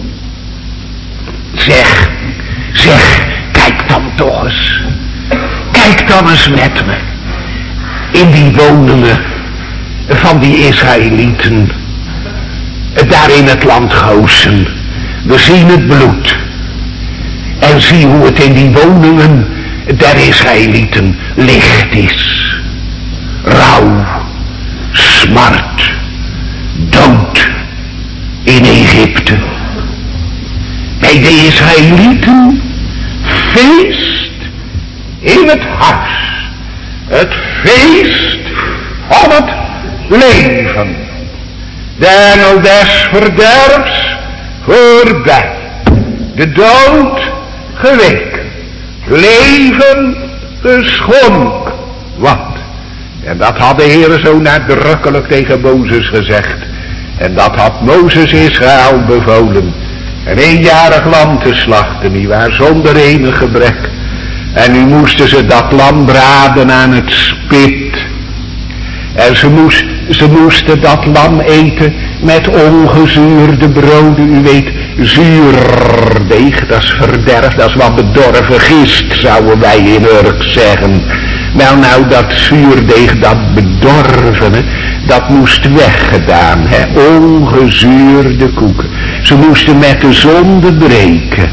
Zeg, kijk dan toch eens. Kijk dan eens met me in die woningen van die Israëlieten, daar in het land Gozen. We zien het bloed. En zie hoe het in die woningen der Israëlieten licht is. Rouw, smart, dood in Egypte. Bij de Israëlieten feest in het huis. Het feest van het leven. De engel des verderfs voorbij. De dood geweken. Leven geschonken. Want, en dat had de Heer zo nadrukkelijk tegen Mozes gezegd. En dat had Mozes Israël bevolen. Een eenjarig lam te slachten, nietwaar, zonder enig gebrek. En nu moesten ze dat lam braden aan het spit. En ze moesten dat lam eten met ongezuurde broden. U weet, zuurdeeg, dat is verderf, dat is wat bedorven gist, zouden wij in Urk zeggen. Nou, dat zuurdeeg, dat bedorvene, dat moest weggedaan, hè, ongezuurde koeken. Ze moesten met de zonde breken.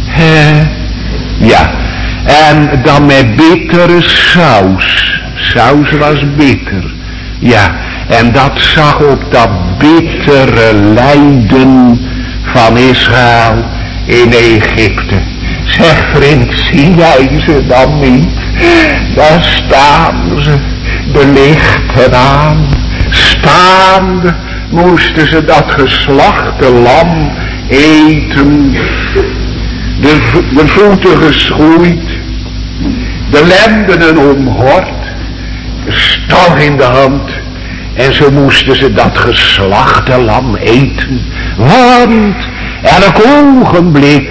Ja, en dan met bittere saus. Saus was bitter. Ja, en dat zag op dat bittere lijden van Israël in Egypte. Zeg vriend, zie jij ze dan niet? Daar staan ze, de lichten aan. Staande moesten ze dat geslachte lam eten. De voeten geschoeid, de lendenen omhord, de staf in de hand. En zo moesten ze dat geslachte lam eten. Want elk ogenblik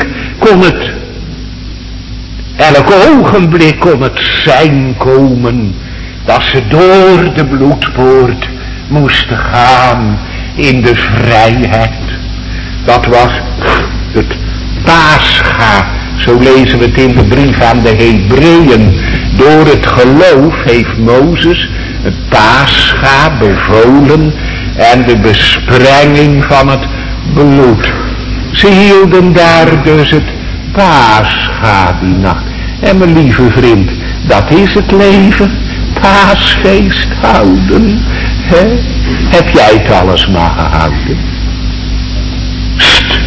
kon het zijn komen dat ze door de bloedpoort moesten gaan in de vrijheid. Dat was het Pascha, zo lezen we het in de brief aan de Hebreeën. Door het geloof heeft Mozes het Pascha bevolen en de besprenging van het bloed. Ze hielden daar dus het Pascha die nacht. En mijn lieve vriend, dat is het leven. Paasfeest houden. Hè? Heb jij het alles maar gehouden? Pst.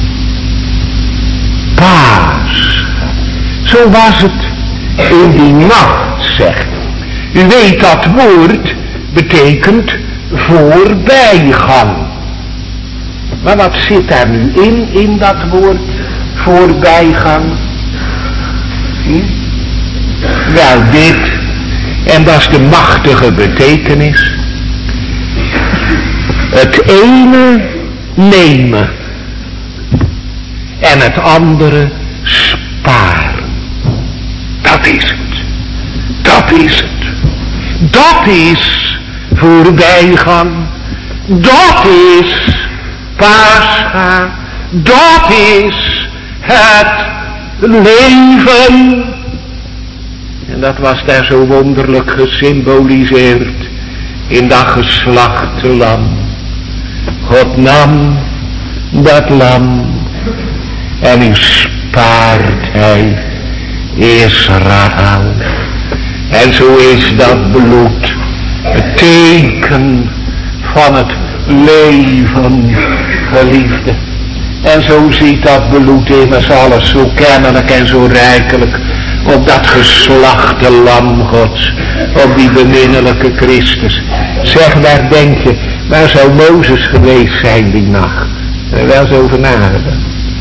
Pascha. Zo was het in die nacht, zegt. U weet dat woord betekent voorbijgang. Maar wat zit daar nu in dat woord voorbijgang? Wel dit, en dat is de machtige betekenis. Het ene nemen en het andere sparen. Dat is het. Dat is het. Dat is voorbijgang. Dat is Pascha. Dat is het leven. En dat was daar zo wonderlijk gesymboliseerd in dat geslachte lam. God nam dat lam en nu spaart hij Israël. En zo is dat bloed het teken van het leven, geliefde. En zo ziet dat bloed immers alles zo kennelijk en zo rijkelijk op dat geslachte lam Gods, op die beminnelijke Christus. Zeg, waar denk je, waar zou Mozes geweest zijn die nacht? Wel eens over nagedacht.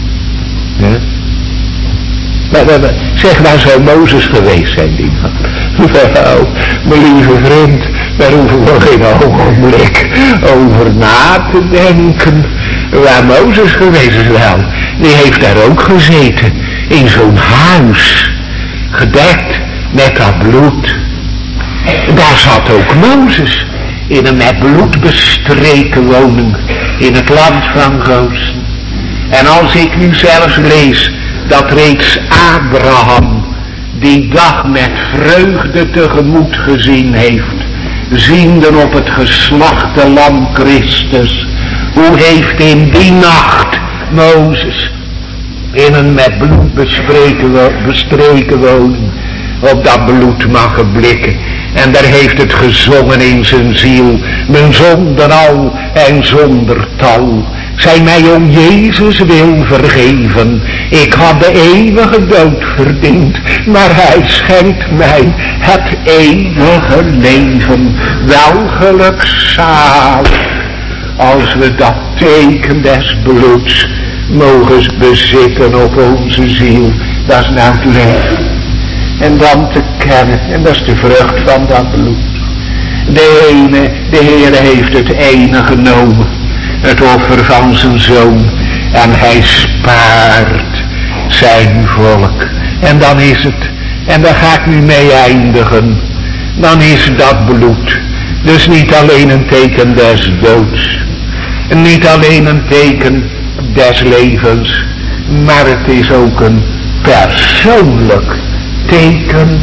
Zeg, waar zou Mozes geweest zijn die nacht? Wel, mijn lieve vriend, daar hoeven we geen ogenblik over na te denken. Waar Mozes geweest is, wel, die heeft daar ook gezeten, in zo'n huis, gedekt met dat bloed. Daar zat ook Mozes, in een met bloed bestreken woning, in het land van Goshen. En als ik nu zelfs lees, dat reeds Abraham die dag met vreugde tegemoet gezien heeft, ziende op het geslachte lam Christus, hoe heeft in die nacht Mozes in een met bloed bestreken woning op dat bloed mag blikken. En daar heeft het gezongen in zijn ziel, mijn zonden al en zonder tal. Zij mij om Jezus wil vergeven. Ik had de eeuwige dood verdiend, maar hij schenkt mij het eeuwige leven. Wel gelukzalig, als we dat teken des bloeds mogen bezitten op onze ziel. Dat is nou het leven. en dan te kennen. En dat is de vrucht van dat bloed. De Heere heeft het ene genomen, het offer van zijn zoon, en hij spaart zijn volk. En dan is het, en daar ga ik nu mee eindigen, dan is dat bloed dus niet alleen een teken des doods, niet alleen een teken des levens, maar het is ook een persoonlijk teken.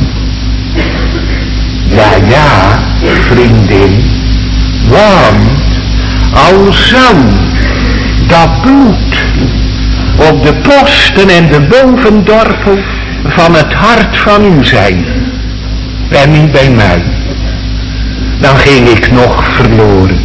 Ja, vriendin, want al zou dat bloed op de posten en de bovendorpel van het hart van u zijn, en niet bij mij, dan ging ik nog verloren.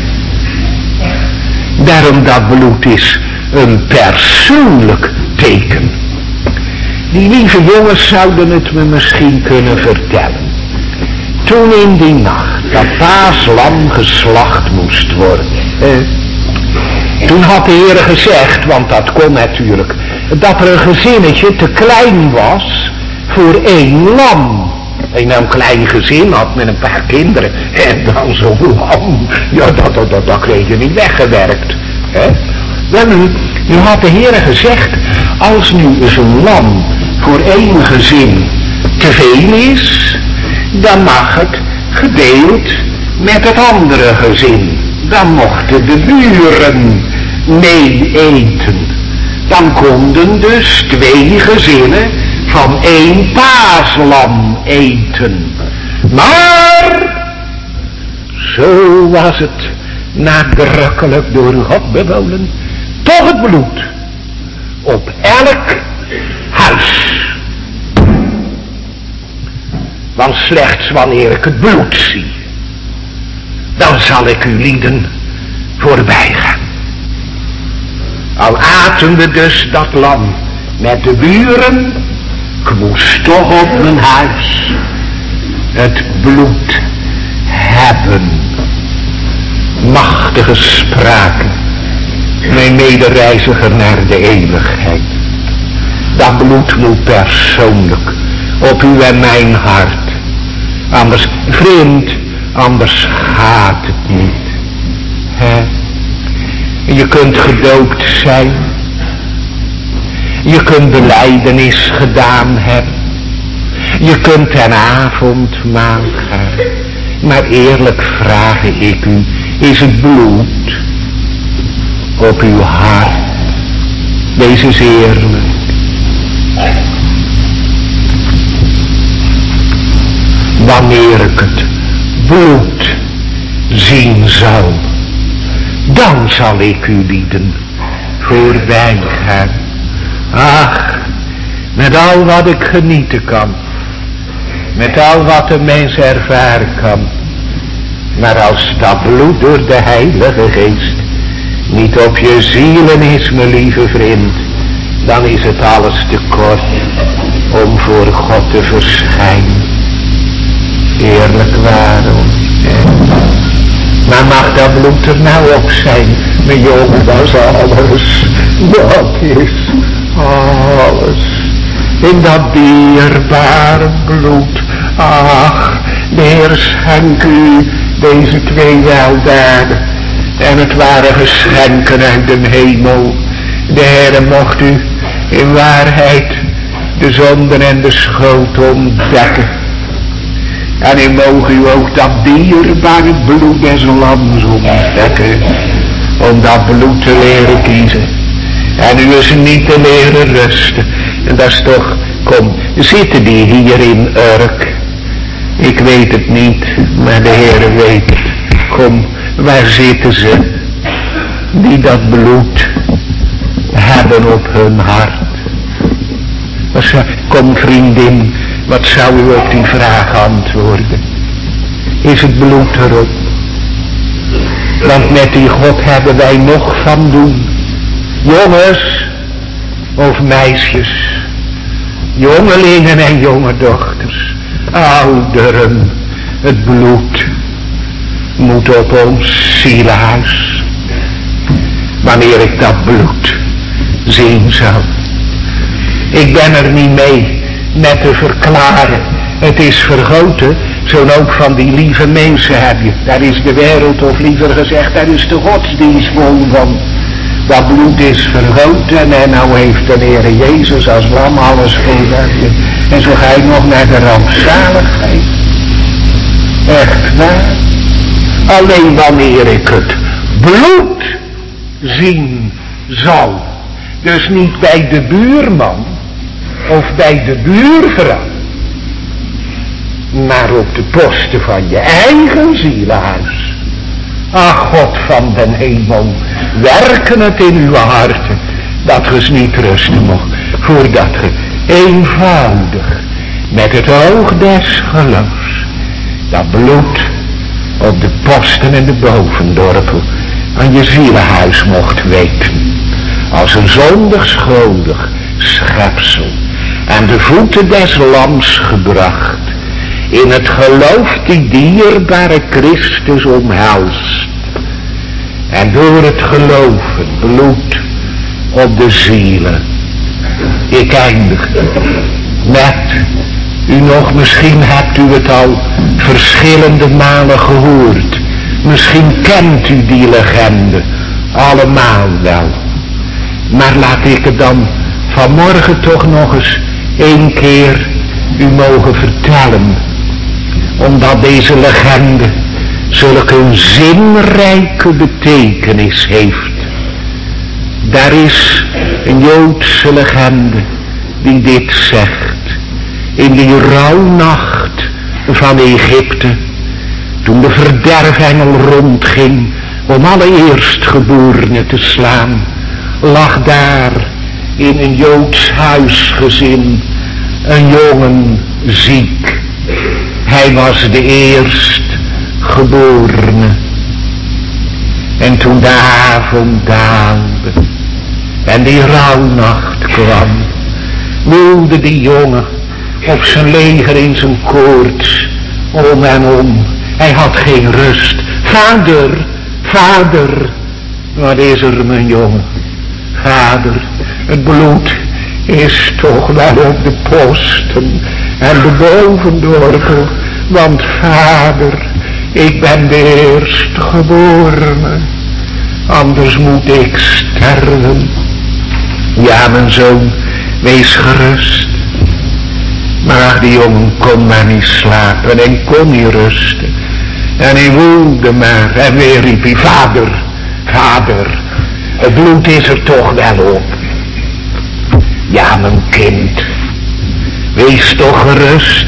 Daarom dat bloed is een persoonlijk teken. Die lieve jongens zouden het me misschien kunnen vertellen. Toen in die nacht dat paaslam geslacht moest worden, toen had de Heer gezegd, want dat kon natuurlijk, dat er een gezinnetje te klein was voor 1 lam. Een klein gezin had met een paar kinderen en dan zo'n lam, ja dat kreeg je niet weggewerkt. Nu had de Heer gezegd, als nu zo'n lam voor 1 gezin te veel is, dan mag het gedeeld met het andere gezin. Dan mochten de buren mee eten. Dan konden dus 2 gezinnen van 1 paaslam eten. Maar zo was het nadrukkelijk door God bevolen, toch het bloed op elk huis. Want slechts wanneer ik het bloed zie, dan zal ik u lieden voorbij gaan. Al aten we dus dat lam met de buren, ik moest toch op mijn huis het bloed hebben. Machtige sprake, mijn medereiziger naar de eeuwigheid. Dat bloed moet persoonlijk op u en mijn hart. Anders, vriend, anders gaat het niet. Je kunt gedoopt zijn. Je kunt belijdenis gedaan hebben. Je kunt ten avondmaal gaan. Maar eerlijk vraag ik u, is het bloed op uw hart? Wees eens eerlijk. Wanneer ik het bloed zien zal, dan zal ik u lieden voorbij gaan. Ach, met al wat ik genieten kan, met al wat de mens ervaren kan, maar als dat bloed door de Heilige Geest niet op je zielen is, mijn lieve vriend, dan is het alles te kort om voor God te verschijnen. Eerlijk waarom. Maar mag dat bloed er nou op zijn? Mijn jongen, dat is alles. Dat is alles. In dat dierbare bloed. Ach, de Heer schenk u deze 2 weldaden. En het waren geschenken uit de hemel. De Heer mocht u in waarheid de zonden en de schuld ontdekken. En u mogen u ook dat dierbare bloed des lams ontdekken. Om dat bloed te leren kiezen. En u is niet te leren rusten. En dat is toch, kom, zitten die hier in Urk? Ik weet het niet, maar de Heer weet het. Kom, waar zitten ze? Die dat bloed hebben op hun hart. Kom vriendin, wat zou u op die vraag antwoorden? Is het bloed erop? Want met die God hebben wij nog van doen. Jongens of meisjes, jongelingen en jonge dochters, ouderen, het bloed moet op ons zielenhuis. Wanneer ik dat bloed zien zal. Ik ben er niet mee met te verklaren, het is vergoten. Zo'n ook van die lieve mensen heb je. Daar is de wereld, of liever gezegd, daar is de godsdienst vol van. Dat bloed is vergoten en nou heeft de Heer Jezus als lam alles volbracht. En zo ga je nog naar de rampzaligheid. Echt waar. Alleen wanneer ik het bloed zien zal. Dus niet bij de buurman of bij de buurvrouw. Maar op de posten van je eigen zielenhuis. Ach, God van den hemel, werken het in uw harten, dat ge niet rusten mocht, voordat ge eenvoudig met het oog des geloofs dat bloed op de posten en de bovendorpen aan je zielenhuis mocht weten, als een zondig schuldig schepsel aan de voeten des lams gebracht, in het geloof die dierbare Christus omhelst. En door het geloof het bloed op de zielen. Ik eindig met u nog, misschien hebt u het al verschillende malen gehoord. Misschien kent u die legende allemaal wel. Maar laat ik het dan vanmorgen toch nog eens 1 keer u mogen vertellen. Omdat deze legende zulke een zinrijke betekenis heeft. Daar is een Joodse legende die dit zegt. In die rouwnacht van Egypte, toen de verderfengel rondging om alle eerstgeborenen te slaan, lag daar in een Joods huisgezin een jongen ziek. Hij was de eerstgeborene. En toen de avond daalde en die rouwnacht kwam, woelde die jongen op zijn leger in zijn koorts om en om. Hij had geen rust. Vader, vader, wat is er mijn jongen? Vader, het bloed is toch wel op de posten en de bovendorpen, want vader, ik ben de eerstgeborene, anders moet ik sterven. Ja, mijn zoon, wees gerust. Maar die jongen kon maar niet slapen en kon niet rusten. En hij woelde maar en weer riep hij, vader, vader, het bloed is er toch wel op. Ja, mijn kind, wees toch gerust.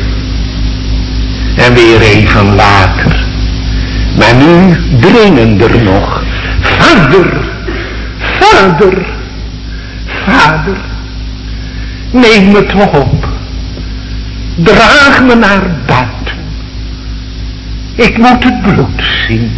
En weer even later, maar nu dringender nog, vader, vader, vader, neem me toch op. Draag me naar buiten. Ik moet het bloed zien.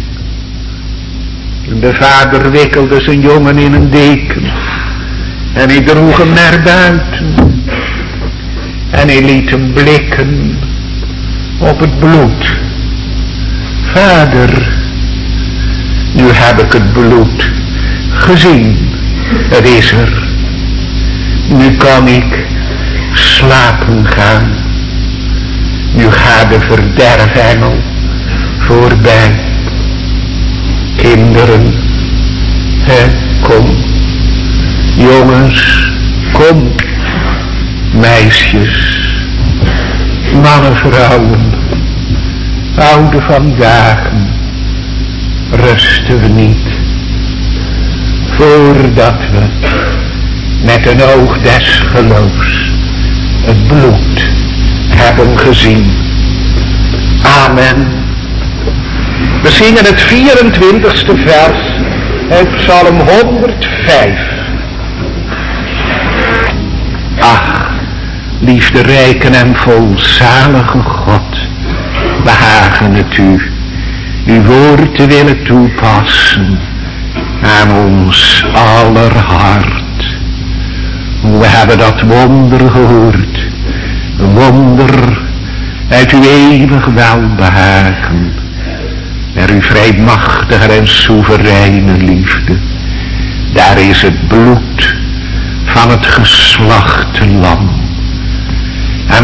De vader wikkelde zijn jongen in een deken. En hij droeg hem naar buiten. En hij liet hem blikken op het bloed. Vader, nu heb ik het bloed gezien. Het is er. Nu kan ik slapen gaan. Nu gaat de verderfengel voorbij. Kinderen, kom. Jongens, kom. Meisjes, mannen, vrouwen, oude vandaag, rusten we niet. Voordat we met een oog des geloofs het bloed hebben gezien. Amen. We zingen het 24e vers uit Psalm 105. Ach, liefderijke en volzalige God, behagen het u, uw woord te willen toepassen aan ons aller hart. We hebben dat wonder gehoord, een wonder uit uw eeuwig welbehagen, naar uw vrijmachtige en soevereine liefde. Daar is het bloed van het geslachte lam.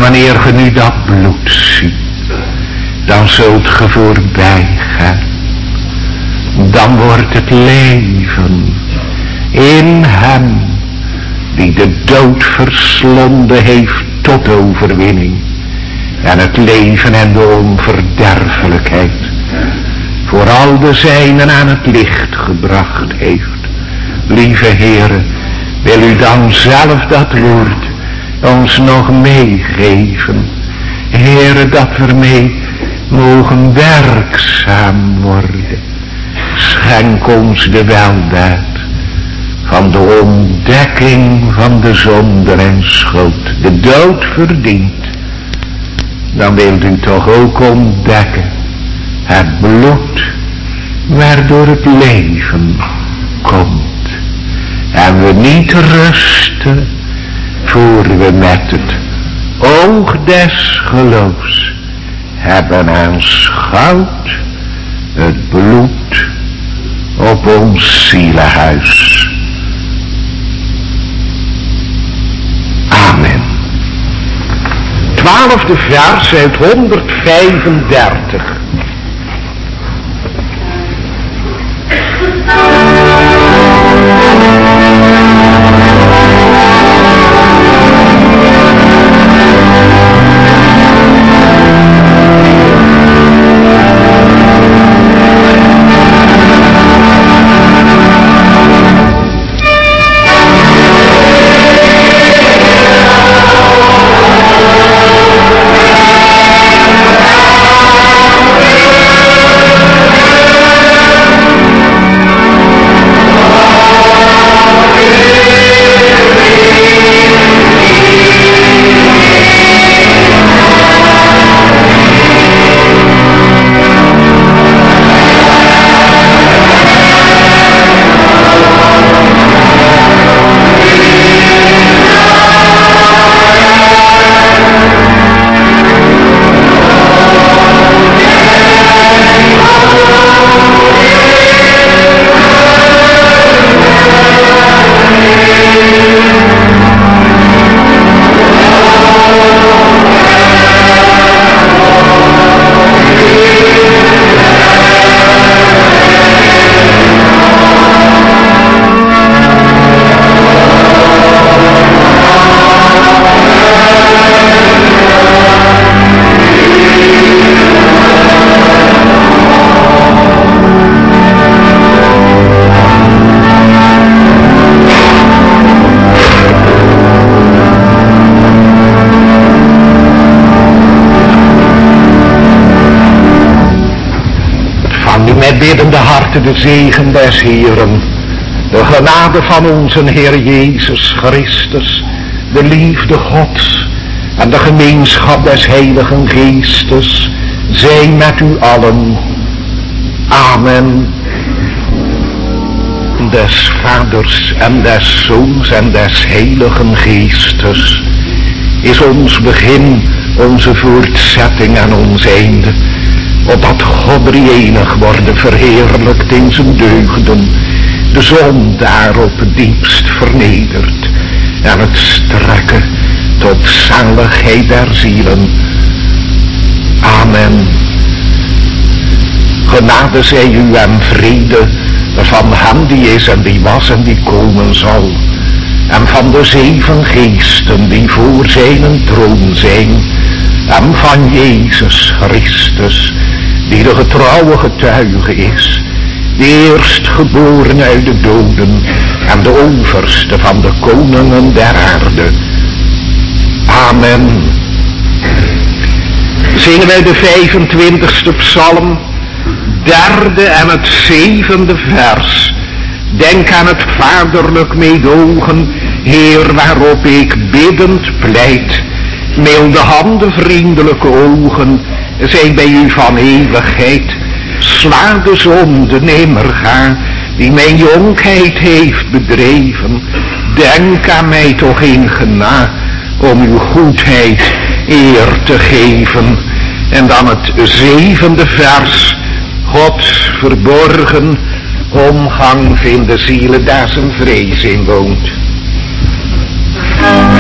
wanneer ge nu dat bloed ziet, dan zult ge voorbij gaan. Dan wordt het leven in hem die de dood verslonden heeft tot overwinning en het leven en de onverderfelijkheid voor al de zijnen aan het licht gebracht heeft. Lieve Heere, wil u dan zelf dat woord ons nog meegeven. Heere, dat we ermee mogen werkzaam worden. Schenk ons de weldaad van de ontdekking van de zonde en schuld, de dood verdient. Dan wilt u toch ook ontdekken het bloed waardoor het leven komt. En we niet rusten voor we met het oog des geloofs hebben aanschouwd het bloed op ons zielenhuis. Amen. 12e vers uit 135. Met biddende harten de zegen des Heeren, de genade van onze Heer Jezus Christus, de liefde Gods en de gemeenschap des Heiligen Geestes, zij met u allen. Amen. Des Vaders en des Zoons en des Heiligen Geestes is ons begin, onze voortzetting en ons einde. Opdat God drie-enig worden verheerlijkt in zijn deugden, de zon daarop het diepst vernedert en het strekken tot zaligheid der zielen. Amen. Genade zij u en vrede van hem die is en die was en die komen zal, en van de 7 geesten die voor zijn troon zijn, en van Jezus Christus, die de getrouwe getuige is, de eerstgeboren uit de doden en de overste van de koningen der aarde. Amen. Zingen wij de 25e psalm, 3e en het 7e vers. Denk aan het vaderlijk meedogen, Heer, waarop ik biddend pleit. Milde handen, vriendelijke ogen, zijn bij u van eeuwigheid. Sla de zonde nimmer ga, die mijn jonkheid heeft bedreven. Denk aan mij toch in genade, om uw goedheid eer te geven. En dan het 7e vers. Gods verborgen omgang vinden zielen daar zijn vrees in woont.